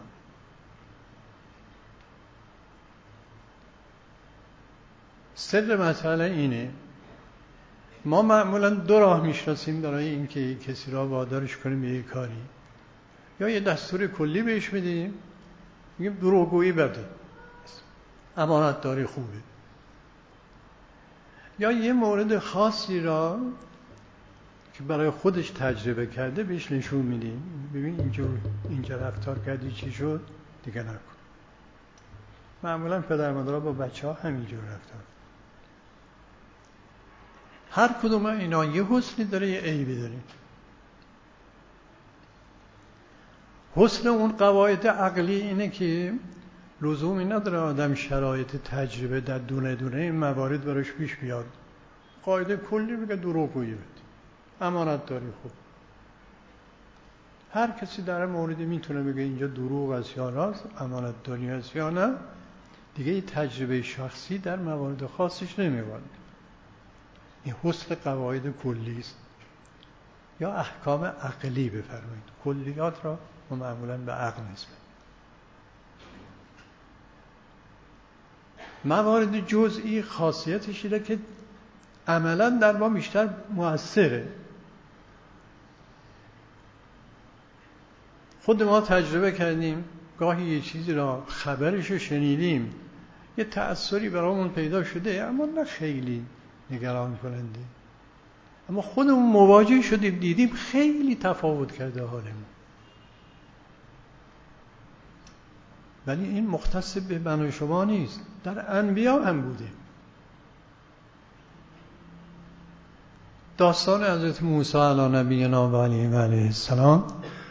سر مسئله اینه، ما معمولا دو راه میشناسیم برای اینکه کسی را وادارش کنیم به یک کاری. یا یه دستور کلی بهش میدیم، میگیم دروغگویی بده، امانت داری خوبه. یا یه مورد خاصی را که برای خودش تجربه کرده بهش نشون میدیم، ببین اینجا اینجا رفتار کردی چی شد، دیگه نکن. معمولا پدر مادرها با بچه ها همینجور رفتار. هر کدوم اینا یه حسنی داره یه عیبی داره. حسن اون قواعد عقلی اینه که لزومی نداره آدم شرایط تجربه در دونه دونه این موارد براش پیش بیاد. قاعده کلی میگه دروغگویی بده، امانت داری خوب. هر کسی در موردی میتونه بگه اینجا دروغ است یا راست، امانت داری است یا نه. دیگه این تجربه شخصی در موارد خاصش نمیواد. این حسن قواعد کلی است یا احکام عقلی بفرمایید. کلیات را ما معمولا به عقل نسبت. موارد جزئی خاصیتش اینه که عملا در ما بیشتر مؤثره. خود ما تجربه کردیم، گاهی یه چیزی را خبرش رو شنیدیم، یه تأثیری برامون پیدا شده اما نه خیلی نگران کننده، اما خودمون مواجه شدیم دیدیم خیلی تفاوت کرده حالمون. ولی این مختص به من و شما نیست، در انبیا هم بوده. داستان حضرت موسی علی نبینا و علیه السلام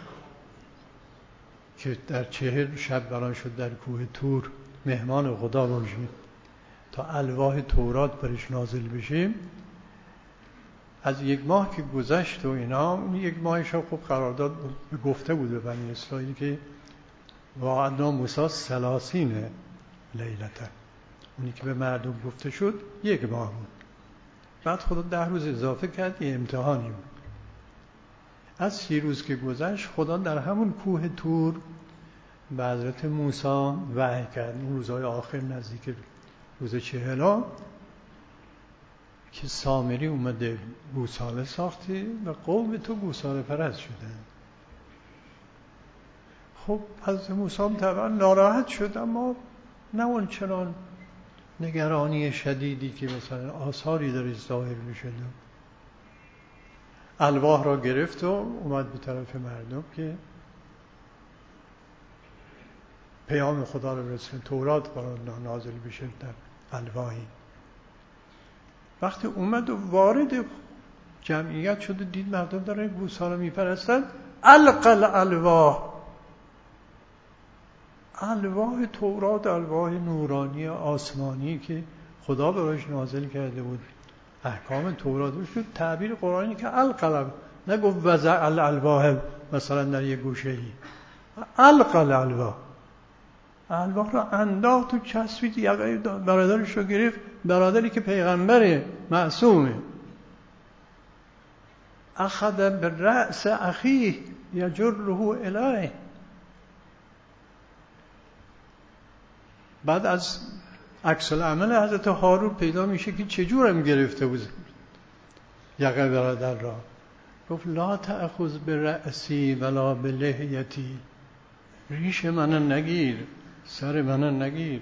که در چهل شب بنا شد در کوه طور مهمان خدا باشیم تا الواح تورات برش نازل بشیم. از یک ماه که گذشت و اینا، اون یک ماهش خب قرارداد گفته بود به بنی اسرائیل که وعدنا موسی ثلاثین لیلتا، اونی که به مردم گفته شد یک ماه بود. بعد خدا ده روز اضافه کرد، یه امتحانی بود. از سی روز که گذشت خدا در همون کوه طور به حضرت موسی وحی کرد. اون روزهای آخر نزدیک روز چهلا که سامری اومده گوساله ساختی و قوم تو گوساله پرست شدن. خب حضرت موسی طبعا ناراحت شد، اما نه اون چنان نگرانی شدیدی که مثلا آثاری در ظاهر میشد. الواح را گرفت و اومد به طرف مردم که پیام خدا رو برسونه، تورات قرار نازل بشه در الواحی. وقتی اومد و وارد جمعیت شد و دید مردم دارن گوساله میپرستن، القل الواح، الواح تورات، الواح نورانی آسمانی که خدا براش نازل کرده بود، احکام تورات شد. تعبیر قرآنی که القلم، نگفت وضع الالواح مثلا در یک گوشه ای، القل الواح، الواح را انداخت و چسبید، یقه برادرش رو گرفت، برادری که پیغمبره معصومه. اخذ برأس اخیه یجره الیه. بعد از عکس العمل حضرت هارون پیدا میشه که چجورم گرفته بود یقه برادر را. گفت لا تأخذ برأسی ولا بلحیتی، ریش من نگیر، سر من نگیر.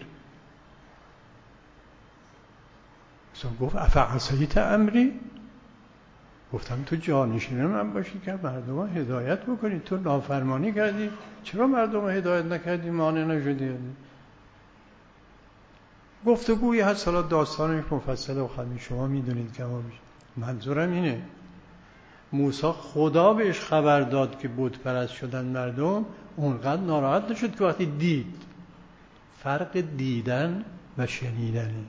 گفت افعصیت امری، گفتم تو جانشین من باشی که مردم ها هدایت بکنی، تو نافرمانی کردی، چرا مردم ها هدایت نکردی، مانع نشدی؟ گفتگوی هست، حالا داستانش مفصله و خیلی شما میدونید که ما منظورم اینه موسی خدا بهش خبر داد که بت پرست شدن مردم، اونقدر ناراحت نشد که وقتی دید. فرق دیدن و شنیدنه.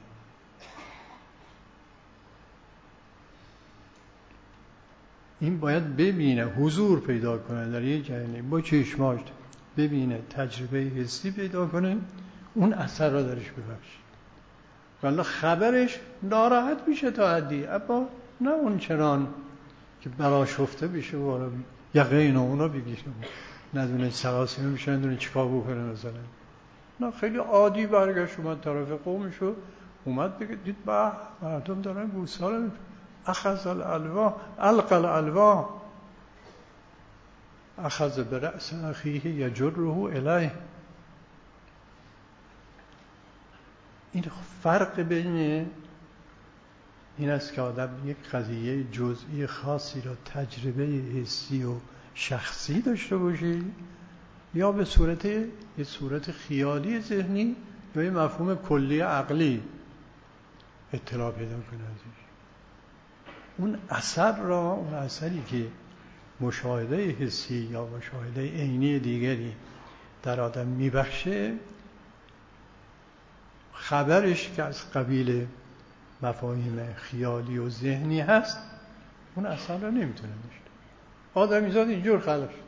این باید ببینه، حضور پیدا کنه در یه جهنم، با چشماش ببینه، تجربه حسی پیدا کنه، اون اثر را درش ببخشه. ولی خبرش ناراحت میشه تا حدی، اما نه اون چنان که براشفته بشه و یقه اینا اونا بگیشه، ندونه سراسیمه میشه، ندونه چیکار بکنه مثلا. نه، خیلی عادی برگشت اومد طرف قومشو، اومد بگه دید با مردم دارن گوساله، اخذ الالواح، القل الالواح، اخذ برأس اخیه یجره الیه. این فرق بین این است که آدم یک قضیه جزئی خاصی را تجربه حسی و شخصی داشته باشه، یا به صورت یه صورت خیالی ذهنی یا یه مفهوم کلی عقلی اطلاع پیدا کنه ازش. اون اثر را، اون اثری که مشاهده حسی یا مشاهده عینی دیگری در آدم میبخشه، خبرش که از قبیل مفاهیم خیالی و ذهنی هست، اون اصلا رو نمیتونه داشته. آدمیزاد اینجور خلق شد.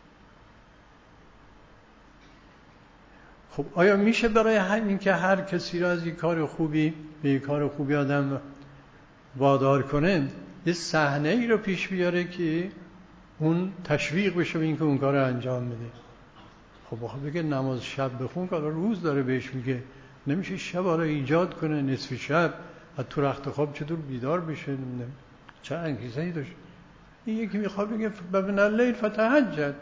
خب آیا میشه برای همین که هر کسی را از یک کار خوبی به یک کار خوبی آدم وادار کنه، یه صحنه ای رو پیش بیاره که اون تشویق بشه به این که اون کار رو انجام بده؟ خب بخواه بگه نماز شب بخون، که روز داره بهش میگه نمیشه شب را ایجاد کنه، نصف شب از تو رخت خواب چطور بیدار بشه، نمیدونم چه انگیزه‌ای داشت. این یکی میخواد بگه ببین اللیل فتهجد.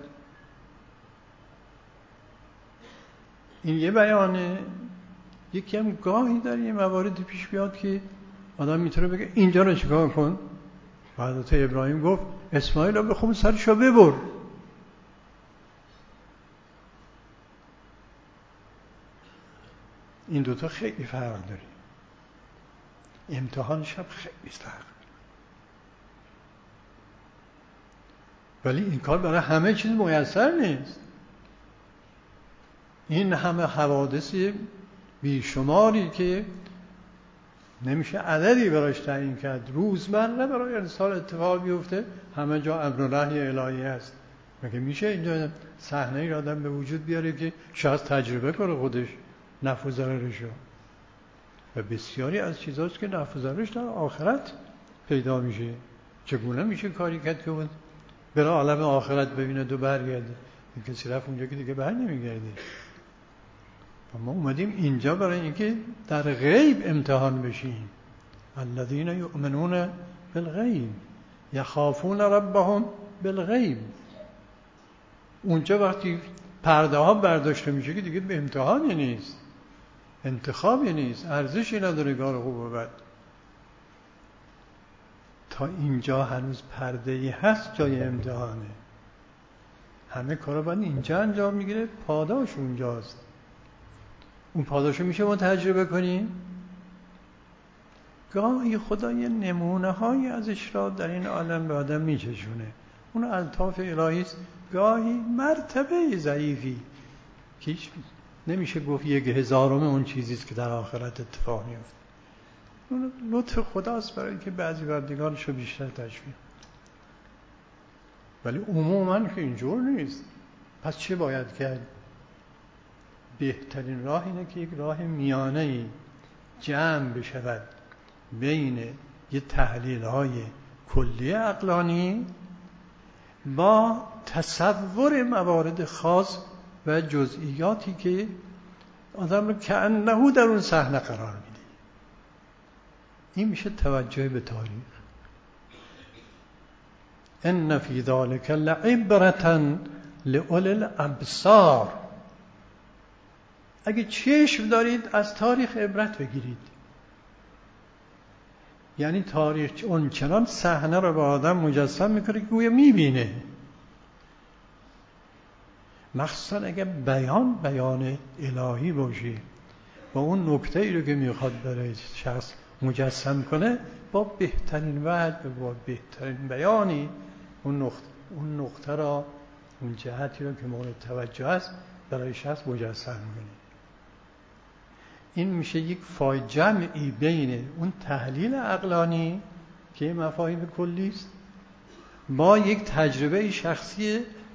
این یه بیانه. یکی هم گاهی در یه مواردی پیش بیاد که آدم میتونه بگه اینجا رو چیکار کن. حضرت ابراهیم گفت اسماعیل رو بخون سرشو ببر. این دوتا خیلی فرق داره. امتحان شب خیلی فرق. ولی این کار برای همه چیز میسر نیست. این همه حوادث بیشماری که نمیشه عددی براش تعیین کرد، روزمره برای انسان اتفاق بیفته، همه جا امر و نهی الهی هست. مگه میشه اینجا صحنه ای آدم به وجود بیاره که شاید تجربه کنه خودش نفع و ضررشو؟ و بسیاری از چیزاست که نفع و ضررش در آخرت پیدا میشه. چگونه میشه کاری کرد که اون بره عالم آخرت ببینه دو برگرده؟ این کسی رفت اونجا که دیگه بر نمیگرده. ما اومدیم اینجا برای اینکه در غیب امتحان بشیم. الذین یؤمنون بالغیب یخافون ربهم بالغیب. اونجا وقتی پرده ها برداشته میشه که دیگه به امتحانی نیست، انتخابی نیست، ارزشی نداره کار خوب و بد. تا اینجا هنوز پرده ای هست، جای امتحانه. همه کارا باید اینجا انجام میگیره، پاداش اونجاست. اون پاداشو میشه ما تجربه کنیم. گاهی خدا یه نمونه هایی ازش را در این عالم به آدم میچشونه. اون الطاف الهی است. گاهی مرتبه ضعیفی که نمیشه گفت یک هزارم اون چیزیست که در آخرت اتفاق میفته. اون لطف خداست برای که بعضی بردگانشو بیشتر تشویق. ولی عموما که اینجور نیست. پس چه باید کرد؟ بهترین راه اینه که یک راه میانه‌ای جمع بشود بین یه تحلیل‌های کلی عقلانی با تصور موارد خاص و جزئیاتی که آدم رو کأنه در اون صحنه قرار میده. این میشه توجه به تاریخ. ان فی ذلک لعبرة لأولی الابصار. اگه چشم دارید از تاریخ عبرت بگیرید. یعنی تاریخ اون چنان صحنه رو به آدم مجسم میکنه که گویا میبینه. مخصوصا اگه بیان بیان الهی باشه و اون نکته ای رو که میخواد برای شخص مجسم کنه با بهترین وجه و با بهترین بیانی اون نقطه اون نقطه را، اون جهتی رو که مورد توجه است برای شخص مجسم کنه. این میشه یک فای جمعی بین اون تحلیل عقلانی که مفاهیم کلی است با یک تجربه شخصی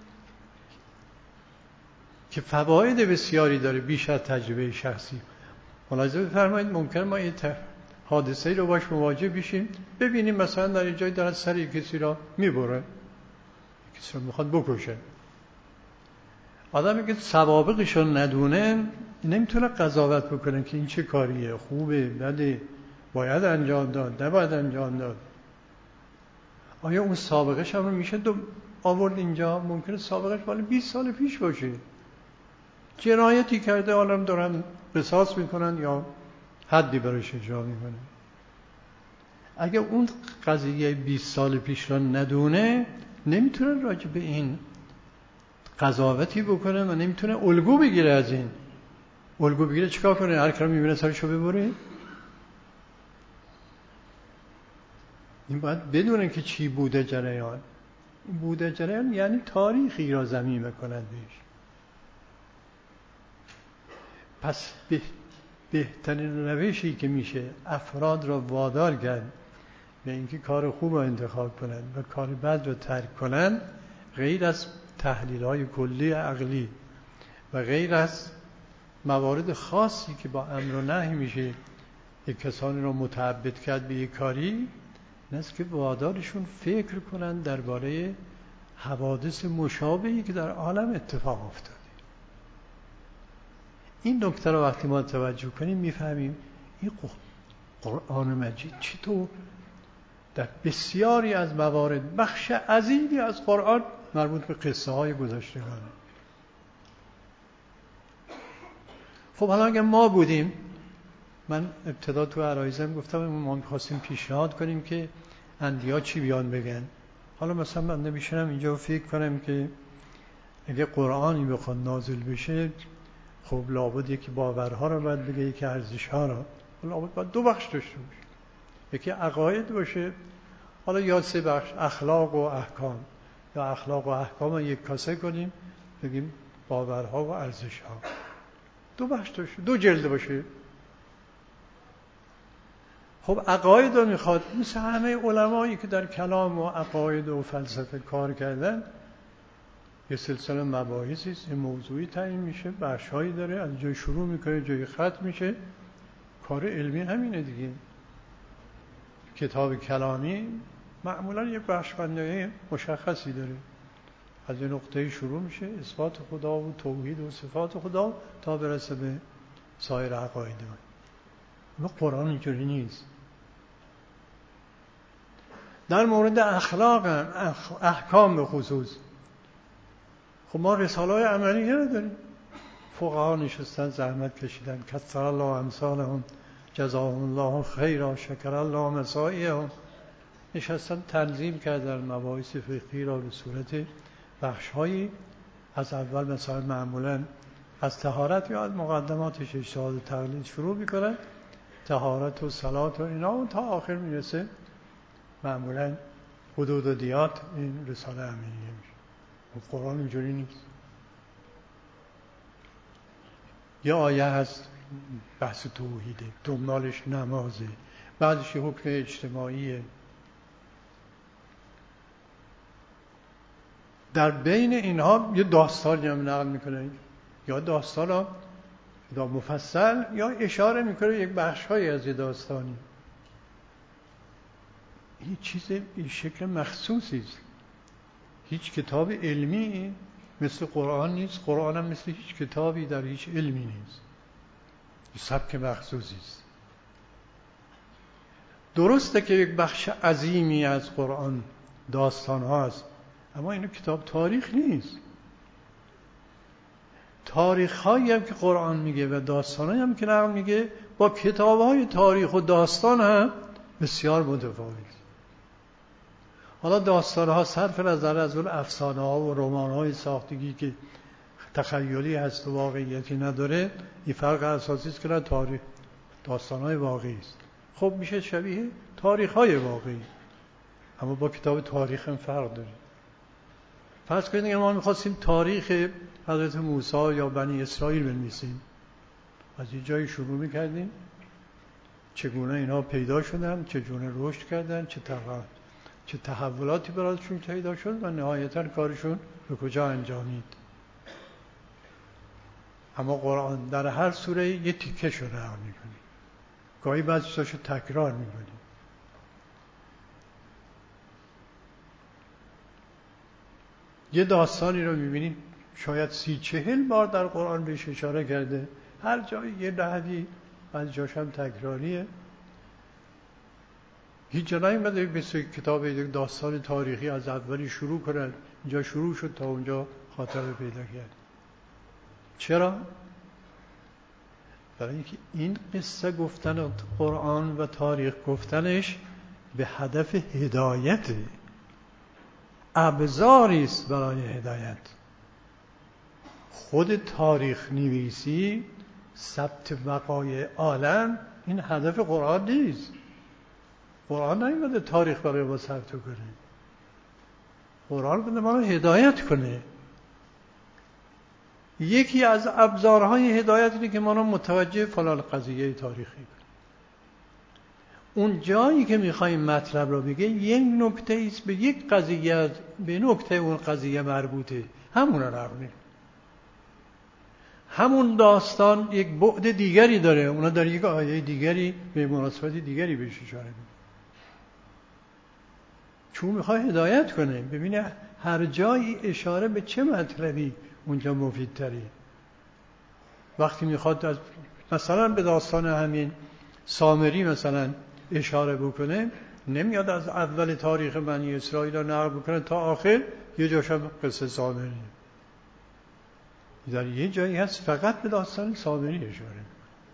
که فواید بسیاری داره بیش از تجربه شخصی. ملاحظه بفرمایید ممکنه ما یه حادثه‌ای رو باش مواجه بشیم، ببینیم مثلا در یه جایی داره سر یک کسی را میبره، کسی رو میخواد بکشه. آدمی که سوابقش رو ندونه نمیتونه قضاوت بکنه که این چه کاریه، خوبه، بده، باید انجام داد، نباید انجام داد. آیا اون سابقش هم رو میشه دو آورد اینجا؟ ممکنه سابقش مال بیست سال پیش باشه، جنایتی کرده، حالا دارن قصاص میکنن یا حدی براش اجرا میکنن. اگه اون قضیه بیست سال پیش رو ندونه نمیتونه راجع به این قضاوتی بکنه و نمیتونه الگو بگیره. از این الگو بگیره چیکار کنه؟ هر کار میبینه سرشو ببره؟ این باید بدونه که چی بوده جریان. این بوده جریان یعنی تاریخی را ضمیمه کنند بهش. پس به بهترین روشی که میشه افراد را وادار کرد به اینکه کار خوب را انتخاب کنند و کار بد را ترک کنند، غیر از تحلیل‌های کلی عقلی و غیر از موارد خاصی که با امر و نهی میشه یک کسانی را متعبد کرد به یک کاری، نست که وادارشون فکر کنند درباره حوادث مشابهی که در عالم اتفاق افتاده. این نکته رو وقتی ما توجه کنیم میفهمیم این قرآن مجید چطور در بسیاری از موارد بخش عظیمی از قرآن مربوط به قصه های گذشتگانه. خب حالا اگه ما بودیم، من ابتدا تو عرایزم گفتم ما می‌خواستیم پیشنهاد کنیم که انبیا چی بیان بگن. حالا مثلا من نمیشنم اینجا فکر کنم که اگه قرآنی بخواد نازل بشه، خب لابد یکی باورها رو باید بگه، یکی ارزش‌ها رو. لابد باید دو بخش داشته باشه، یکی عقاید باشه، حالا یا سه بخش، اخلاق و احکام، یا اخلاق و احکام رو یک کاسه کنیم بگیم باورها و ارزش‌ها. دو بخش داشته، دو جلد باشه. خب عقاید رو میخواد مثل همه علمایی که در کلام و عقاید و فلسفه کار کردن، یه سلسله مباحثی است، یه موضوعی تعیین میشه، بخش‌هایی داره، از جای شروع میکنه جای ختم میشه. کار علمی همینه دیگه. کتاب کلامی معمولا یه بخش‌بندی مشخصی داره، از یه نقطه شروع میشه، اثبات خدا و توحید و صفات خدا تا برسه به سایر عقاید. اما قرآن اینجوری نیست. در مورد اخلاق احکام به خصوص، خب ما رساله‌های عملیه نداریم. فقها نشستن زحمت کشیدن، کثر الله امثالهم جزاهم الله خیرا شکر الله مساعیهم، نشستن تنظیم کردن مباحث فقهی را به صورت بخش‌هایی. از اول مثلا معمولا از طهارت یا از مقدماتش اجتهاد و تقلید شروع میکنن، طهارت و صلات و اینا، و تا آخر میرسه معمولا حدود و دیات. این رساله عملیه میشه. و قرآن اینجوری نیست. یه آیه هست بحث توحیده، دنبالش نمازه، بعدش حکم اجتماعیه، در بین اینها یه داستانی هم نقل میکنه، یا داستان ها دا مفصل، یا اشاره میکنه یک بخش‌های از یه داستانی. این چیز این شکل مخصوصی است. هیچ کتاب علمی مثل قرآن نیست، قرآن هم مثل هیچ کتابی در هیچ علمی نیست. این سبک مخصوصی است. درسته که یک بخش عظیمی از قرآن داستان هاست، اما اینو کتاب تاریخ نیست. تاریخ هایی هم که قرآن میگه و داستان هایی هم که نقل میگه با کتاب های تاریخ و داستان هم بسیار متفاوت. حالا داستان ها صرف نظر از اون افسانه ها و رمان های ساختگی که تخیلی هست و واقعیتی نداره، این فرق اساسی است که نه تاریخ داستان های واقعی است. خب میشه شبیه تاریخ های واقعی، اما با کتاب تاریخ هم فرق داره. فرض کنید ما میخواستیم تاریخ حضرت موسی یا بنی اسرائیل بنویسیم، از این جایی شروع میکردیم چگونه اینها پیدا شدن، چگونه رشد کردن، چه تحول چه تحولاتی برایشون پیدا شد و نهایتاً کارشون به کجا انجامید. اما قرآن در هر سوره یه تیکه شو نقل میکنه، گاهی بعضیشو تکرار میکنه. یه داستانی رو میبینید شاید سی چهل بار در قرآن بهش اشاره کرده، هر جایی یه نحوی، از جاش هم تکراریه. هیچ جا نیومده مثل کتاب یک داستان تاریخی از اولی شروع کنن، اینجا شروع شد تا اونجا خاتمه پیدا کرد. چرا؟ برای اینکه این قصه گفتن قرآن و تاریخ گفتنش به هدف هدایت، ابزاری است برای هدایت. خود تاریخ نویسی، ثبت وقایع عالم، این هدف قرآن نیست. قرآن نیومده تاریخ برای ما ثبت کنه، قرآن بده ما رو هدایت کنه. یکی از ابزارهای هدایت اینه که ما رو متوجه فلان قضیه تاریخی کنه. اون جایی که میخوایم مطلب رو بگه یک نکته ایست به یک قضیه، به نکته اون قضیه مربوطه، همون رو نقل میکنه. همون داستان یک بعد دیگری داره، اونا در یک آیه دیگری به مناسبت دیگری بهش اشاره میکنه، چون میخواد هدایت کنه. ببینه هر جایی اشاره به چه مطلبی اونجا مفیدتره. وقتی میخواد از مثلا به داستان همین سامری مثلا اشاره بکنه، نمیاد از اول تاریخ بنی اسرائیل رو نقل بکنه تا آخر، یه جاش هم قصه سامری، در یه جایی هست فقط به داستان سامری اشاره میکنه.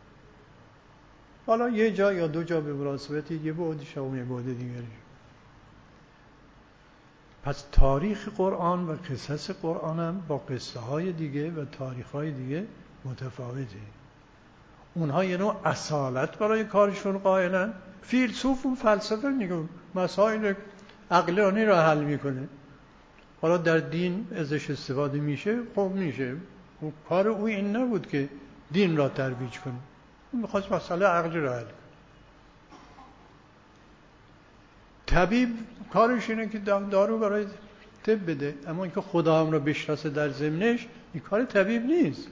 حالا یه جا یا دو جا به مناسبتی یه بعدش و یه بعد دیگری. پس تاریخ قرآن و قصص قرآن هم با قصه های دیگه و تاریخ های دیگه متفاوته. اونها یه نوع اصالت برای کارشون قائلن. فیلسوف و فلسفه میگن مسائل عقلانی را حل میکنه، حالا در دین ازش استفاده میشه، خب میشه. کار او این نبود که دین را ترویج کنه، اون میخواست مسئله عقلی را حل کنه. طبیب کارش اینه که دارو برای طب بده، اما اینکه خدا هم را بشناسه در ضمنش، این کار طبیب نیست.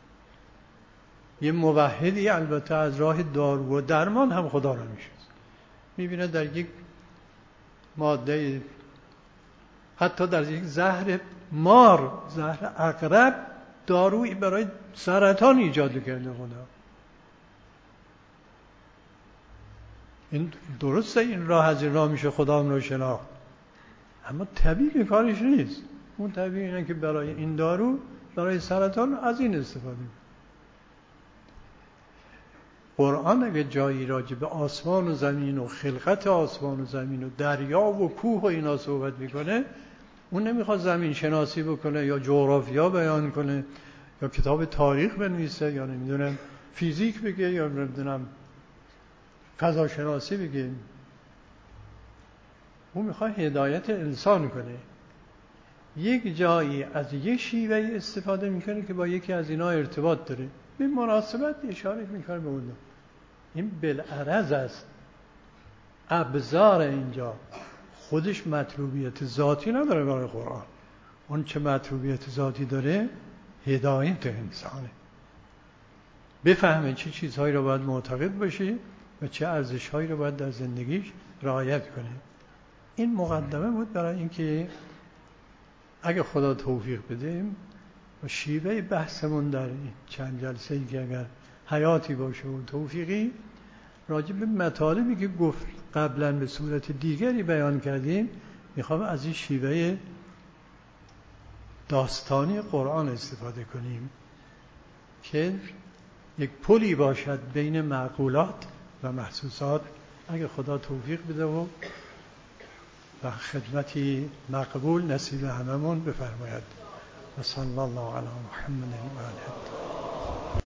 یه موحدی البته از راه دارو و درمان هم خدا را میشناسه، میبینه در یک ماده، حتی در یک زهر مار، زهر عقرب، دارویی برای سرطان ایجاد کرده خدا. این درسته این راه از این راه میشه خدا هم رو شناخت، اما طبیب کارش نیست. اون طبیب اینه که برای این دارو برای سرطان از این استفاده کنه. قرآن اگه جایی راجع به آسمان و زمین و خلقت آسمان و زمین و دریا و کوه و اینا صحبت میکنه، اون نمیخواد زمین شناسی بکنه یا جغرافیا بیان کنه یا کتاب تاریخ بنویسه یا نمیدونم فیزیک بگه یا نمیدونم فضا شناسی بگه. اون میخواد هدایت انسان کنه. یک جایی از یک شیوه استفاده میکنه که با یکی از اینا ارتباط داره، به مناسبت اشاره میکنه به اون. این بالعرض است. ابزار اینجا خودش مطلوبیت ذاتی نداره برای قرآن. اون چه مطلوبیت ذاتی داره هدایت انسانه، بفهمه چه چیزهایی رو باید معتقد باشه و چه ارزشهایی رو باید در زندگیش رعایت کنه. این مقدمه بود برای اینکه اگه خدا توفیق بده و شیوه بحثمون در این چند جلسه ای که اگر حیاتی باشه و توفیقی، راجع به مطالبی که گفت قبلا به صورت دیگری بیان کردیم، میخوام از این شیوه داستانی قرآن استفاده کنیم که یک پلی باشد بین معقولات و محسوسات، اگه خدا توفیق بده و و خدمتی مقبول نصیب هممون بفرماید. و صلی الله علی محمد و آله.